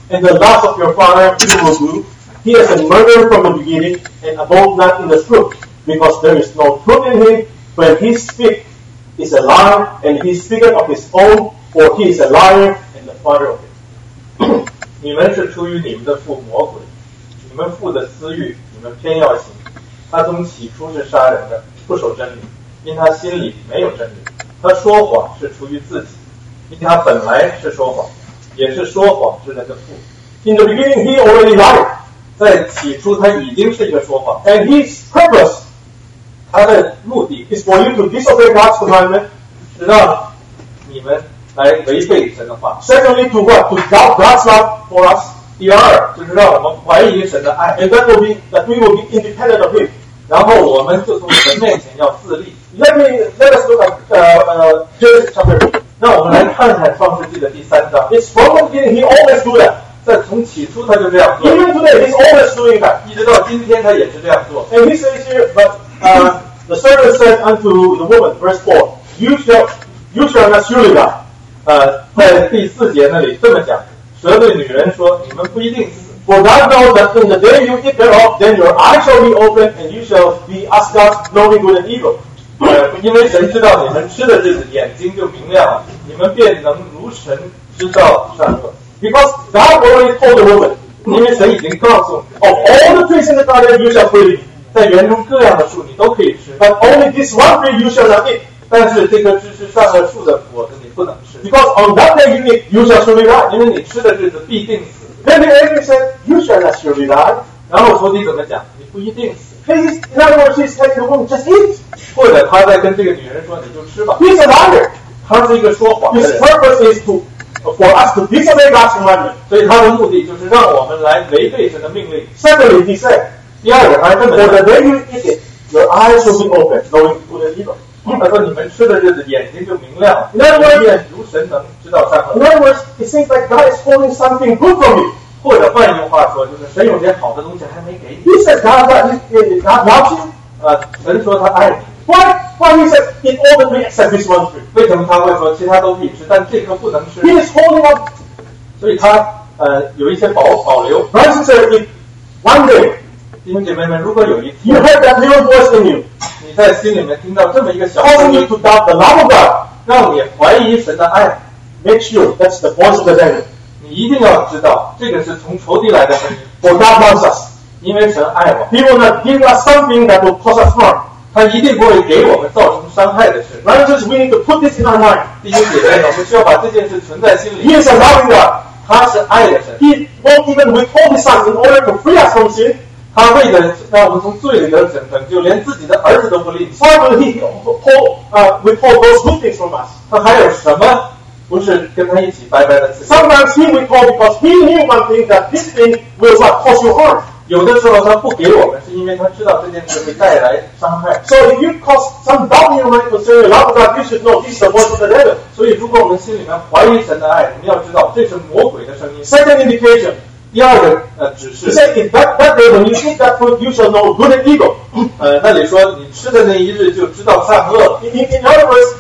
and the lust of your father you will do. He is a murderer from the beginning, and abode not in the truth, because there is no truth in him. When he speaks, is a liar, and he speaketh of his own, for he is a liar and the father of it. 你们是出于你们的父魔鬼，你们父的私欲，你们偏要行。他从起初是杀人的，不守真理，因他心里没有真理。他说谎是出于自己，因他本来是说谎，也是说谎之人的父。 In the beginning, he already lied. 在起初他已经是一个说谎， And his purpose 他的目的 is for you to disobey God's commandment. 是让你们来违背神的话。 Secondly, to what? To doubt God's love for us. 第二就是让我们怀疑神的爱， And that will be that we will be independent of him. 然后我们就从神面前要自立。 Let me let us look at uh, uh, Genesis chapter two. 让我们来看看创世纪的第三章。 It's from the beginning, he always do that. 在从起初他就这样做， Even today, he's always doing that. 一直到今天他也是这样做。 And he says here, but uh, the servant said unto the woman, verse four, you shall you shall not surely die. 呃，在第四节那里这么讲，蛇对女人说：“你们不一定死， For thou knowest that in the day you eat thereof, then your eyes shall be opened, and you shall be as gods, knowing good and evil. 呃，因为神知道你们吃的日子，眼睛就明亮了，你们便能如神知道善恶。 Because God already told the woman, 因为神已经告诉你， of all the trees in the garden you shall freely eat, 在园中各样的树你都可以吃， but only this one tree you shall not eat. 但是这棵知识善恶树的果子你不能吃， Because on that day you eat, you shall surely die. 因为你吃的日子必定死。 Then the angel said, you shall not surely die. 然后仇敌怎么讲？你不一定死， He's, in other words, he's telling the woman, just eat. 或者他在跟这个女人说：“你就吃吧。 He's a liar. ” 他是一个说谎的 His 人， purpose is to for us to disobey God's commandment. 所以他的目的就是让我们来违背神的命令。 Secondly, he said, 第二个，他这么 for 讲 the day you eat it, your eyes will be opened, knowing good and evil. 他说：“你们吃的日子，眼睛就明亮了， In other words, 便如神能知道善 in 恶。 other words, it seems like God is holding something good from you. ” 或者换一句话说，就是神有些好的东西还没给你。 He said God, God, God loves you. 呃，神说他爱你， Why? Why he said in order to accept this one tree? 为什么他会说其他都可以吃，但这颗不能吃？ He is holding up. 所以他呃有一些保保留。 Brothers and sisters, if one day 弟兄姐妹们，如果有一 you 天 heard that little voice in you, 你在心里面听到这么一个小 causing 声 you 音， to doubt the love of God, 让你怀疑神的爱， make sure that's the voice of the devil. 你一定要知道，这个是从仇敌来的声音， For God loves us. 因为神爱我， He will not give us something that will cause us harm. 他一定不会给我们造成伤害的事。 Brothers and sisters, we need to put this in our mind. 弟兄姐妹们，我们需要把这件事存在心 He 里。 is a loving God. 他是爱的神， He won't even withhold His Son in order to free us from sin. 他为了让我们从罪里得拯拯救，连自己的儿子都不吝惜。 Why will He hold, uh, withhold those good things from us? 他还有什么不是跟他一起白白的赐下？ Sometimes He withhold because He knew one thing, that this thing will not cause you harm. 有的时候他不给我们，是因为他知道这件事会带来伤害。 So if you cause some doubt in your mind concerning the love of God, you should know this is the voice of the devil. 所以，如果我们心里面怀疑神的爱，我们要知道这是魔鬼的声音。 Second indication, 第二个呃指 He 示， said, if that, that day when you eat that fruit, you shall know good and evil. 呃，那里说你吃的那一日就知道善恶了， In, in other words,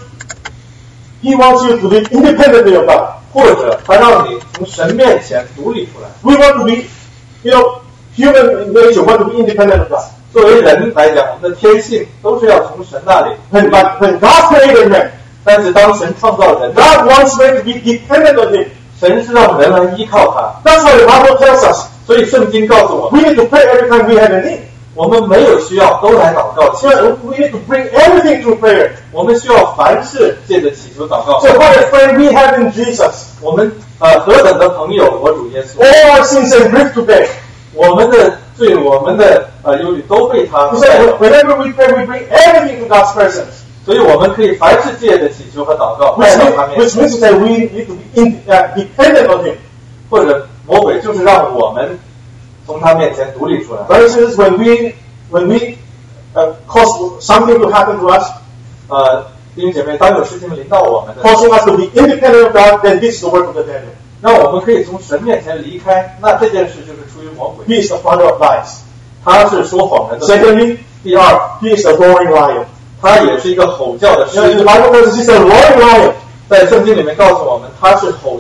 He wants you to live independently of God. 或者他让你从神面前独立出来。 We want to be, you know, human nature want to be independent of God. 作为人来讲，我们的天性都是要从神那里。 And, but when God created man, 但是当神创造人， God wants man to be dependent on Him. 神是让人来依靠他， That's why the Bible tells us 所以圣经告诉我们， we need to pray every time we have a need. 我们没有需要都来祷告祈 So 求， we need to bring everything through prayer. 我们需要凡事借着祈求祷告。 So what a friend we have in Jesus. 我们呃何等的朋友，我主耶稣， All our sins and grief to bear. 我们的罪，我们的呃忧虑都被他 He 带 said, 走， whenever we pray, we bring everything to God's presence. 所以我们可以凡事借着祈求和祷告 Which 带到 means, 他面 which 前， means that we need to be in, uh, dependent on Him. 或者魔鬼就是让我们从他面前独立出来。 Brothers and sisters, when we, when we uh, cause something to happen to us, 呃，弟兄姐妹，当有事情临到我们的， causing us to be independent of God, then this is the work of the devil. 让我们可以从神面前离开，那这件事就是出于魔鬼， He is the father of lies. 他是说谎人的。 Secondly, 第二， He is the roaring lion. 他也是一个吼叫的 You know, 狮 in the 子。 Bible tells us He's a roaring lion. 在圣经里面告诉我们，他是吼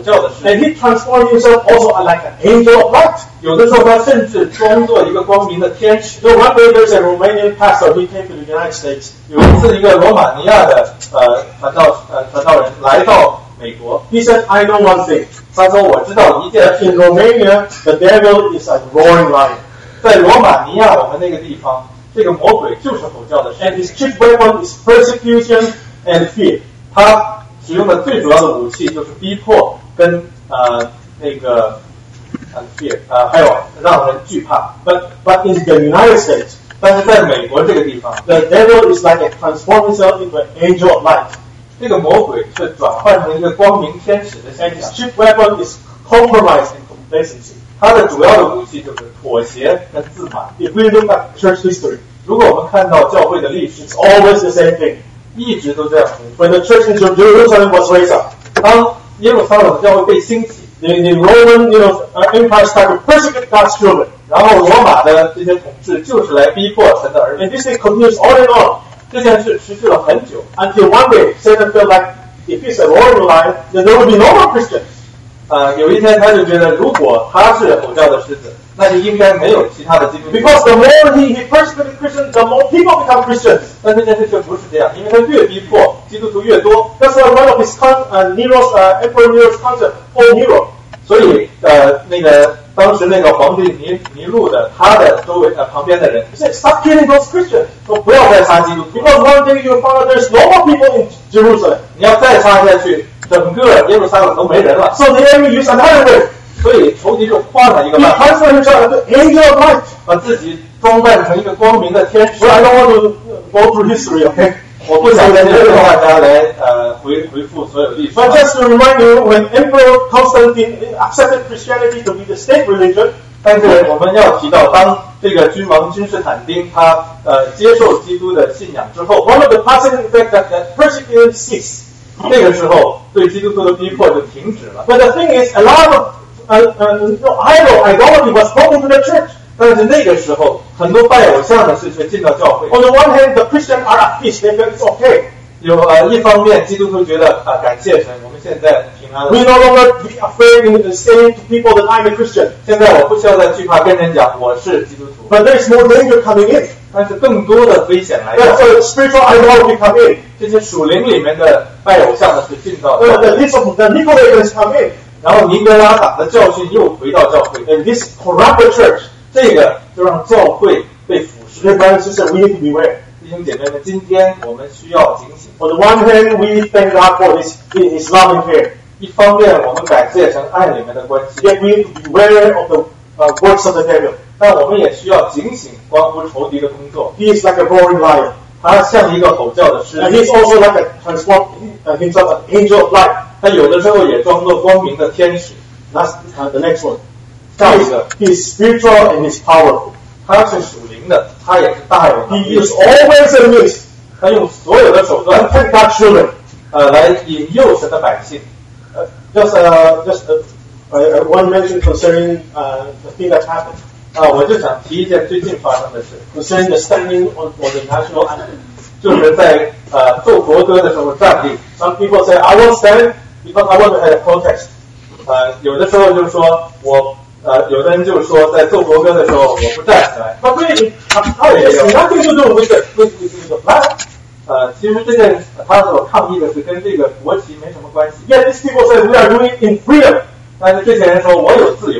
教的狮 And 子。 he transformed himself also like an angel of light. 有的时候他甚至装作一个光明的天使。 So one day there's a Romanian pastor, he came to the United States. 有一次，一个罗马尼亚的呃传道呃传道人来到美国， He said, I know one thing. 他说我知道一件 That 事， in Romania, the devil is a roaring lion. 在罗马尼亚我们那个地方，这个魔鬼就是吼叫的狮 And 子。 his chief weapon is persecution and fear. 他使用的最主要的武器就是逼迫跟呃那个呃 fear 呃还有让人惧怕。 But, but in the United States, 但是在美国这个地方， the devil is like a transform himself into an angel of light. 这个魔鬼却转换成一个光明天使的 And 形 his 象。 chief weapon is compromise and complacency. 他的主要的武器就是妥协跟自满。 If we look at church history, 如果我们看到教会的历史， it's always the same thing. 一直都这样。 When the church in Jerusalem was raised up, 当耶路撒冷的教会被兴起， the, the Roman you know, uh, empire started to persecute God's children. 然后罗马的这些统治就是来逼迫神的儿女。 And this thing continues on and on 这件事持续了很久， until one day Satan felt like if he's a roaring lion, then there will be no more Christians. 呃，有一天他就觉得，如果他是吼叫的狮子，那就应该没有其他的基督徒。 Because the more he, he persecuted Christians, the more people become Christians. 但这件事却不是这样，因为他越逼迫，基督徒越多， That's why one of his con, uh, Nero's uh, Emperor Nero's concept, Pope Nero, 所以呃，那个当时那个皇帝尼尼禄的他的周围呃旁边的人 he said, stop killing those Christians. 说不要再杀基督徒， Because one day you'll find out there's no more people in Jerusalem. 你要再杀下去，整个耶路撒冷都没人了。 So the enemy used another way. 所以仇敌就换了一个 He 办法， transformed himself into angel of light. 把自己装扮成一个光明的天使。 Well, I don't want to go through history, okay? 我不想在这里跟大家来呃回回复所有历史。 But just to remind you, when Emperor Constantine accepted Christianity to be the state religion, 但是我们要提到，当这个君王君士坦丁他呃接受基督的信仰之后， one of the positive effects that, that persecution ceased. 这个时候对基督徒的逼迫就停止了。 But the thing is, a lot of uh, uh, idol idolatry was brought into the church. 但是那个时候，很多拜偶像的事却进到教会。 On the one hand, the Christians are at peace; they feel it's okay. 有呃一方面，基督徒觉得啊、感谢神，我们现在平安 We 了。 no longer be afraid in saying to people that I'm a Christian. 现在我不需要再惧怕跟人讲我是基督徒， But there's more danger coming in. 但是更多的危险来 That's 了。 why spiritual idolatry come in. 这些属灵里面的拜偶像的事进到教 Uh, 会 the list of the Nicolaitans come in. 然后尼格拉党的教训又回到教会， And this corrupted church. 这个就让教会被腐蚀。 Dear brothers and sisters, we need to beware. 弟兄姐妹们，今天我们需要警醒。 On the one hand, we thank God for His, His love and care. 一方面，我们感谢神爱里面的关系， Yet we need to beware of the uh, works of the devil. 但我们也需要警醒关乎仇敌的工作。 He is like a roaring lion. 他像一个吼叫的狮 And 子， he's also like a transformed uh, himself an angel of light. 他有的时候也装作光明的天使。 That's uh, the next one. 下 He 一 is, 个， he is spiritual and he's powerful. 他是属灵的，他也是大有能 He 力 uses all ways and means 他用所有的手 to 段， protect God's children. 呃，来引诱神的百姓。 Uh, just uh, just uh, uh, one mention concerning uh, the thing that happened, 啊，我就想提一件最近发生的事， concerning the standing on for the national anthem. 就是在呃奏国歌的时候站立。 Some people say, I won't stand because I want to have a protest. 呃，有的时候就是说我呃，有的人就是说在奏国歌的时候我不站起来。 But really, it has nothing to do with the, with, with, with the flag. 呃，其实这件他所抗议的是跟这个国旗没什么关系。 Yet these people say we are doing it in freedom. 但是这些人说我有自由，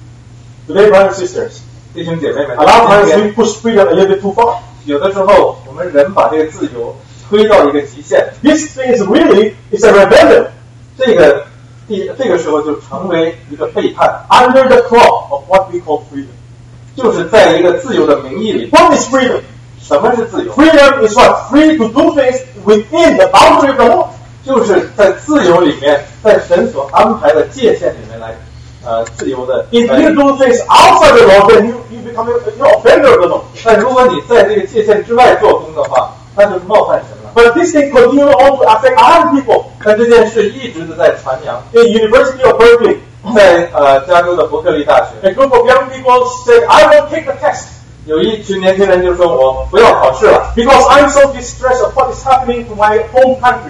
Today, brothers and sisters, 弟兄姐妹们， a lot of times 今 we 天 push freedom a little bit too far. 有的时候我们人把这个自由推到一个极限， This thing is really, it's a rebellion 这个第这个时候就成为一个背叛， under the cloth of what we call freedom. 就是在一个自由的名义里。 What is freedom? 什么是自由？ Freedom is what? Free to do things within the boundary of the law. 就是在自由里面，在神所安排的界限里面来，呃，自由的。 If you do things outside the law, then you, you become a, you're an offender of the law. 但如果你在这个界限之外做工的话，那就是冒犯神了。 But this thing continue on to affect other people. 但这件事一直都在传扬， In University of Berkeley, 在呃加州的伯克利大学， a group of young people said, I won't take the test 有一群年轻人就说我不要考试了， because I'm so distressed of what is happening to my home country.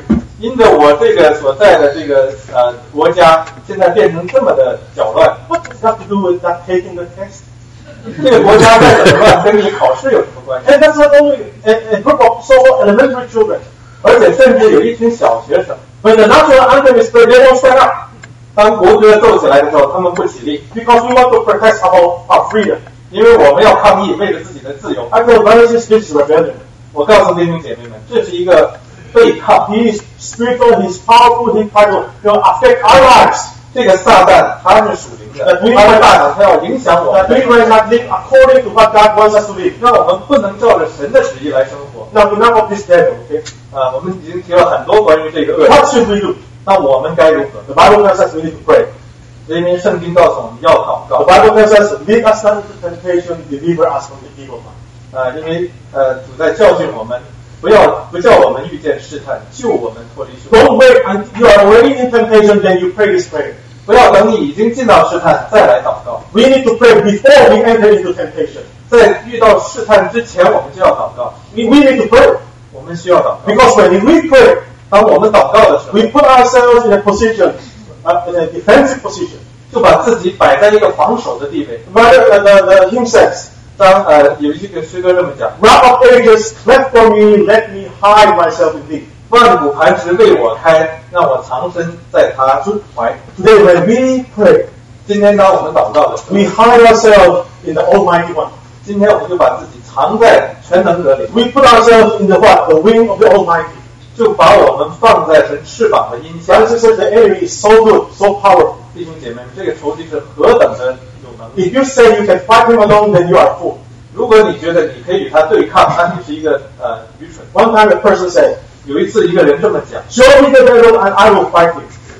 因着我这个所在的这个呃国家现在变成这么的搅乱。 What does that do with that taking the test? 这个国家再怎么乱，跟你考试有什么关系 And that's not only a, a group of so-called elementary children. 而且甚至有一群小学生， When the national anthem is played, they don't stand up. 当国歌奏起来的时候，他们不起立， Because we want to protest our, our freedom. 因为我们要抗议，为了自己的自由。 I tell brothers and sisters, this is rebellion. 我告诉弟兄姐妹们，这是一个背抗。 He is spiritual, he is powerful, he tries to you know, affect our lives. 这个撒旦他是属灵的，他的大脑他要影响我 That 们， we might not live according to what God wants us to live. 让我们不能照着神的旨意来生活。 Now, enough of this devil, okay? 啊，我们已经提了很多关于这个恶人， What should we do? 那我们该如何？ The Bible tells us we need to pray. 因为圣经告诉我们要祷 The 告。 Bible tells us, lead us not into temptation, deliver us from the evil one. 啊，因为呃主在教训我们，不要不叫我们遇见试探，救我们脱离凶恶。 Don't wait until you are already in temptation, then you pray this prayer. 不要等你已经进到试探再来祷告。 We need to pray before we enter into temptation. 在遇到試探之前，我们就要禱告。 We, we need to pray. 我們需要禱告。 Because when we pray, 當我們禱告的時候， we put ourselves in a position, uh, in a defensive position. 就把自己擺在一個防守的地位。 Rather, uh, the, the hymn says, 當呃有一個詩歌這麼講 Rock of ages, cleft for me, let me hide myself in thee. 萬古磐石為我開，讓我藏身在他懷。 Today when we pray, 今天當我們禱告的時候， we hide ourselves in the Almighty One. 今天我們就把自己藏在全能者裡， We put ourselves in the what? The wing of the Almighty. 就把我們放在神翅膀的蔭下。 Brothers and sisters, the enemy is so good, so powerful. 弟兄姐妹們，這個仇敵是何等的有能力！ If you say you can fight him alone, then you are a fool. 如果你覺得你可以與他對抗，那你是一個呃愚蠢。 One time a person said, 有一次一個人這麼講。 Show me the devil and I will fight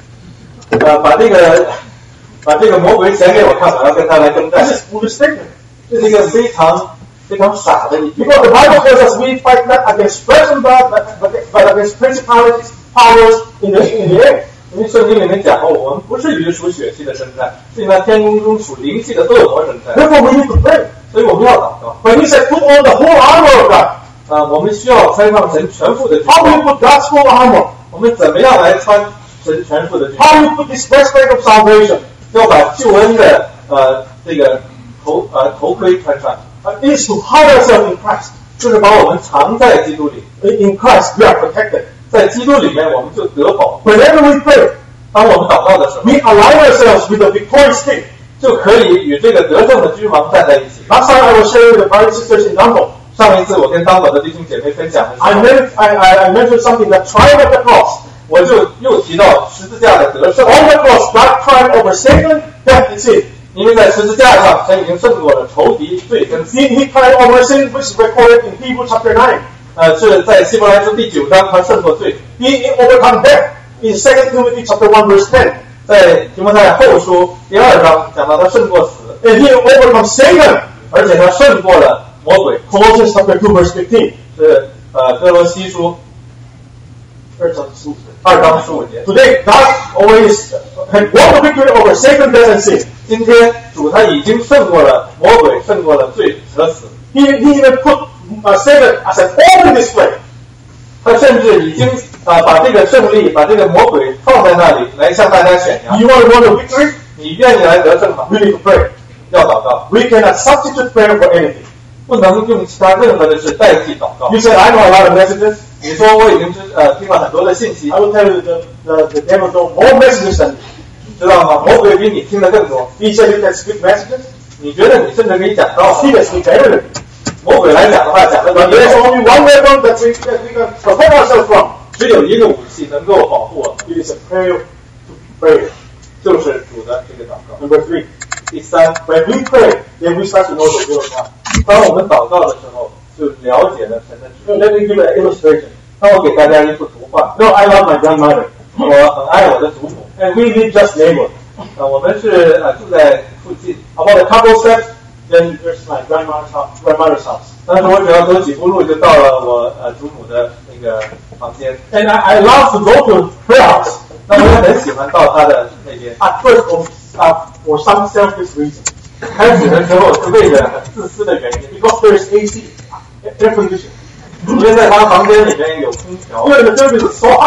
him. 呃，把這個把這個魔鬼顯給我看，我要跟他來征戰。 This is foolish statement. 這是一個非常非常傻的一句話。 Because the Bible tells us we fight not against flesh and blood, but, but, but against principalities, powers in the, in the air. 因為聖經裡面講過，我們不是與屬血氣的征戰，是與那天空中屬靈氣的惡魔征戰。 Therefore we need to pray. 所以我們要禱告。 When he said put on the whole armor of God, 啊，我們需要穿上神全副的軍 how do we 裝。 put God's whole armor? 我們怎麼樣來穿神全副的軍 How 裝？ do we put this breastplate of salvation? 要把救恩的呃這個頭呃頭盔穿上， Uh, it is to hide ourselves in Christ. 就是把我們藏在基督裡， In, in Christ we are protected. 在基督裡面我們就得保護。 Whenever we pray, 當我們禱告的時候， we align ourselves with the victorious king. 就可以與這個得勝的君王站在一起。 Last time I was sharing with the brothers and sisters in Nambo. 上一次我跟當寶的弟兄姐妹分享的時 I 候， mentioned, I, I, I mentioned something that triumph of the cross. 我就又提到十字架的得勝。 On the cross, God triumphed over Satan, death, and sin. 因為在十字架上，神已經勝過了仇敵、罪跟死。 He, he triumphed over sin, which is recorded in Hebrews chapter nine. 呃，是在希伯來書第九章，他勝過罪。 He, he overcome death in Second Timothy chapter one verse ten. 在提摩太後書第二章講到他勝過死， And he overcome Satan. 而且他勝過了魔鬼。 Colossians chapter two verse fifteen. 是呃哥羅西書二章十五節。 Today, God always had won the victory over Satan, death, and sin. 今天主他已經勝過了魔鬼，勝過了罪和死。 He, he even put uh, Satan as an open display. 他甚至已經啊、呃、把這個勝利，把這個魔鬼放在那裡來向大家顯揚。 You want to win the victory? 你願意來得勝嗎？ We need to pray. 要禱告， We cannot substitute prayer for anything. 不能用其他任何的事代替禱告。 You said, I know a lot of messages. 你說我已經知呃聽了很多的信息， I will tell you the, the, the devil knows more messages than you. 知道嗎？魔鬼比你聽得更多。 He said he can speak messages. 你覺得你甚至可以講道嗎？ He can speak better than you. 魔鬼來講的話，講得 But 比 there's 你好。 only one weapon that we, that we can protect ourselves from. 只有一個武器能夠保護我， It is a prayer to prayer. 就是主的這個禱告。 Number three. 第三， When we pray, then we start to know the will of God. 當我們禱告的時候，就了解了神的旨 So 意。 let me give an illustration. 那我給大家一幅圖畫。 No, I love my grandmother. 我很愛我的祖母， And we live just neighbor. 呃，我們是呃住在附近， About a couple steps, then there's my grandmother's house. Grandmother's house. 但是我只要走幾步路就到了我呃祖母的那個房間。 And I, I love to go to her house. 那我也很喜歡到她的那邊。 At first, for, uh, for some selfish reason. 開始的時候是為了很自私的原因， Because there is A C, air conditioning. 因為在她房間裡面有空調， Here in the building is so hot.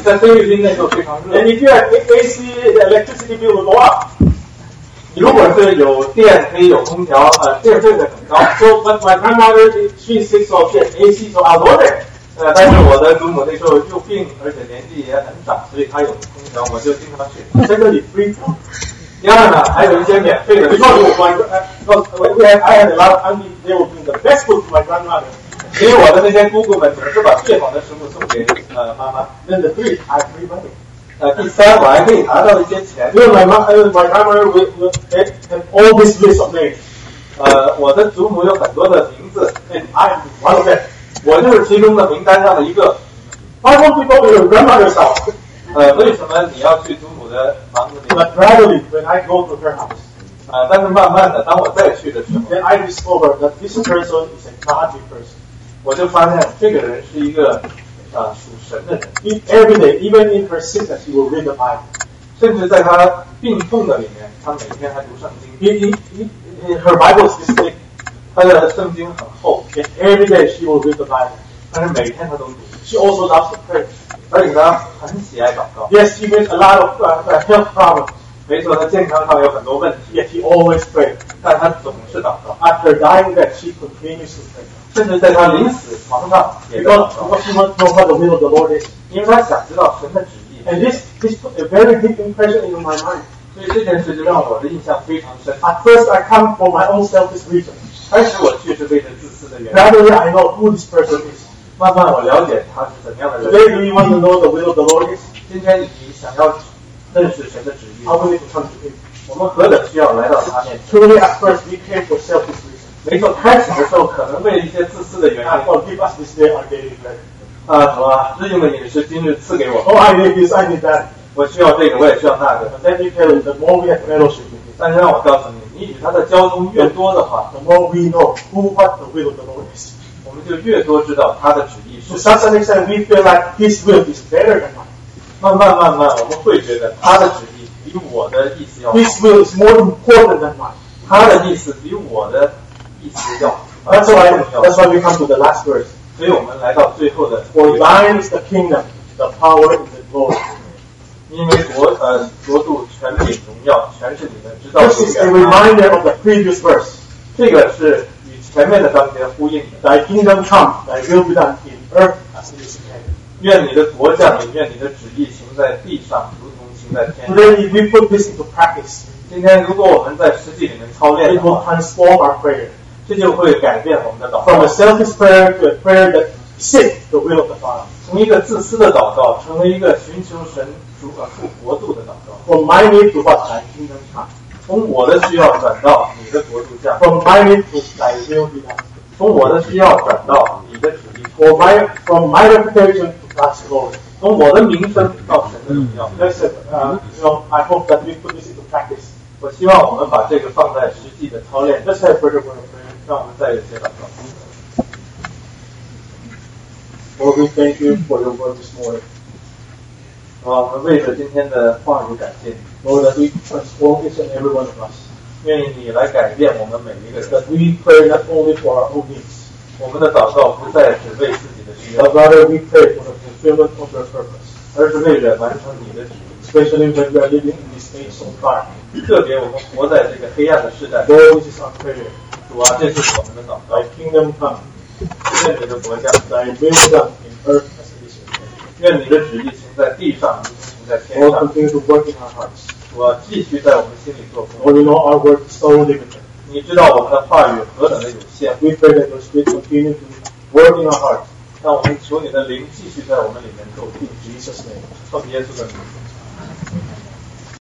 在菲律宾那时候非常热。 And if you have A C, the electricity bill will go up. 如果是有电可以有空调，呃，电费会很高。 So, but my grandmother, she is sick, so she has A C, so I want it. 呃，但是我的祖母那时候又病，而且年纪也很长，所以她有空调，我就经常去。 Secondly, free food. 第二呢，还有一些免费的食 Because 物。 my, because we had, I had a lot of aunties, they would bring the best food to my grandmother. 因为我的那些姑姑们总是把最好的食物送给呃妈妈。 Then the three, I have free money. 呃，第三，我还可以拿到一些钱。 You know, my, mom, uh, my grandmother will, will have, have all this list of names. 呃，我的祖母有很多的名字， And I am one of them. 我就是其中的名单上的一个。 Why won't you go to your grandmother's house? 呃，为什么你要去祖母的房子里？ But gradually, when I go to her house, 呃，但是慢慢的，当我再去的时候， then I discover that this person is a godly person. 我就发现这个人是一个呃属神的人， He, every day, even in her sickness, he will read the Bible. 甚至在他病痛的里面，他每天还读圣经。 He, he, he, her Bible is this thick, 他的圣经很厚， and every day she will read the Bible. 但是每天他都读， She also loves to pray. 而且他很喜爱祷告。 Yes, she has a lot of uh, uh, health problems, 没错，他健康上有很多问题， yet he always prays. 但他总是祷告， After dying, that she continues to pray. 甚至在他临死床上也在祷 Because, 告， because she wants to know what the will of the Lord is. 因为他想知道神的旨意。 And this, this put a very deep impression into my mind. 所以这件事就让我的印象非常深。 At first, I come for my own selfish reason. 开始我去是为了自私的原因， Gradually, I know who this person is. 慢慢我了解他是怎样的人。 Today, do you want to know the will of the Lord is? 今天你想要认识神的旨意， How we need to come to Him. 我们何等需要来到他面前。 Truly, at first, we came for selfish reasons. 没错，开始的时候可能为一些自私的原因， God, forgive us this day our daily bread. 啊，主啊，日用的饮食今日赐给我， Oh, I need this, I need that. 我需要这个，我也需要那个。 But let me tell you, the more we have fellowship with Him, 但是让我告诉你，你与他的交通越多的话， the more we know who, what the will of the Lord is. 我们就越多知道他的旨意 To 是。 such an extent, we feel like His will is better than mine. 慢慢慢慢，我们会觉得他的旨意比我的意思要好， His will is more important than mine. 他的意思比我的意思要 That's 更 why, 要。 that's why we come to the last verse. 所以我们来到最后的， For thine is the kingdom, the power, and the glory. 因为国呃国度、权柄、荣耀全是你的，直到 This 永 is a 远。 reminder of the previous verse. 这个是与前面的章节呼应的。 Thy kingdom come, thy will be done in earth as it is in heaven. 愿你的国降临，愿你的旨意行在地上，如同行在天上。 Today, if we put this into practice, 今天如果我们在实际里面操练 it 的 will 话， transform our prayer 这就会改变我们的祷 from 告 a，selfish prayer to a prayer that seeks the will of the Father. 从一个自私的祷告，成为一个寻求神主呃复国度的祷告。 From my need to what thy kingdom come. 从我的需要转到你的国度降， From my need to thy will be done. 从我的需要转到你的旨意， For my, from my reputation to God's glory. 从我的名声到神的荣耀。 Listen, uh, you know, I hope that we put this into practice. 我希望我们把这个放在实际的操练， Let's have further word of prayer. 让我们再有些祷告。 Lord, we thank you for your word this morning. 啊，我们为着今天的话语感谢你， Lord, that we transform each and every one of us. 愿意你来改变我们每一个人。 That we pray not only for our own needs, 我们的祷告不再只为自己的需 but 要， rather we pray for the fulfillment of your purpose. 而是为了完成你的旨意。 Especially when we are living in this age so far. 特别我们活在这个黑暗的时代， Lord, this is our prayer. 主啊，这是我们的祷告 Thy。kingdom come, 愿你的国降， thy will be done in earth as it is in heaven. 愿你的旨意行在地上，如同行在天 Lord, 上。 continue to work in our hearts. 主啊，继续在我们心里做工。 Lord, you know our word is so limited. 你知道我们的话语何等的有限， We pray that your spirit continue to work in our hearts. 让我们求你的灵继续在我们里面做工。 In Jesus' name. 奉耶稣的名。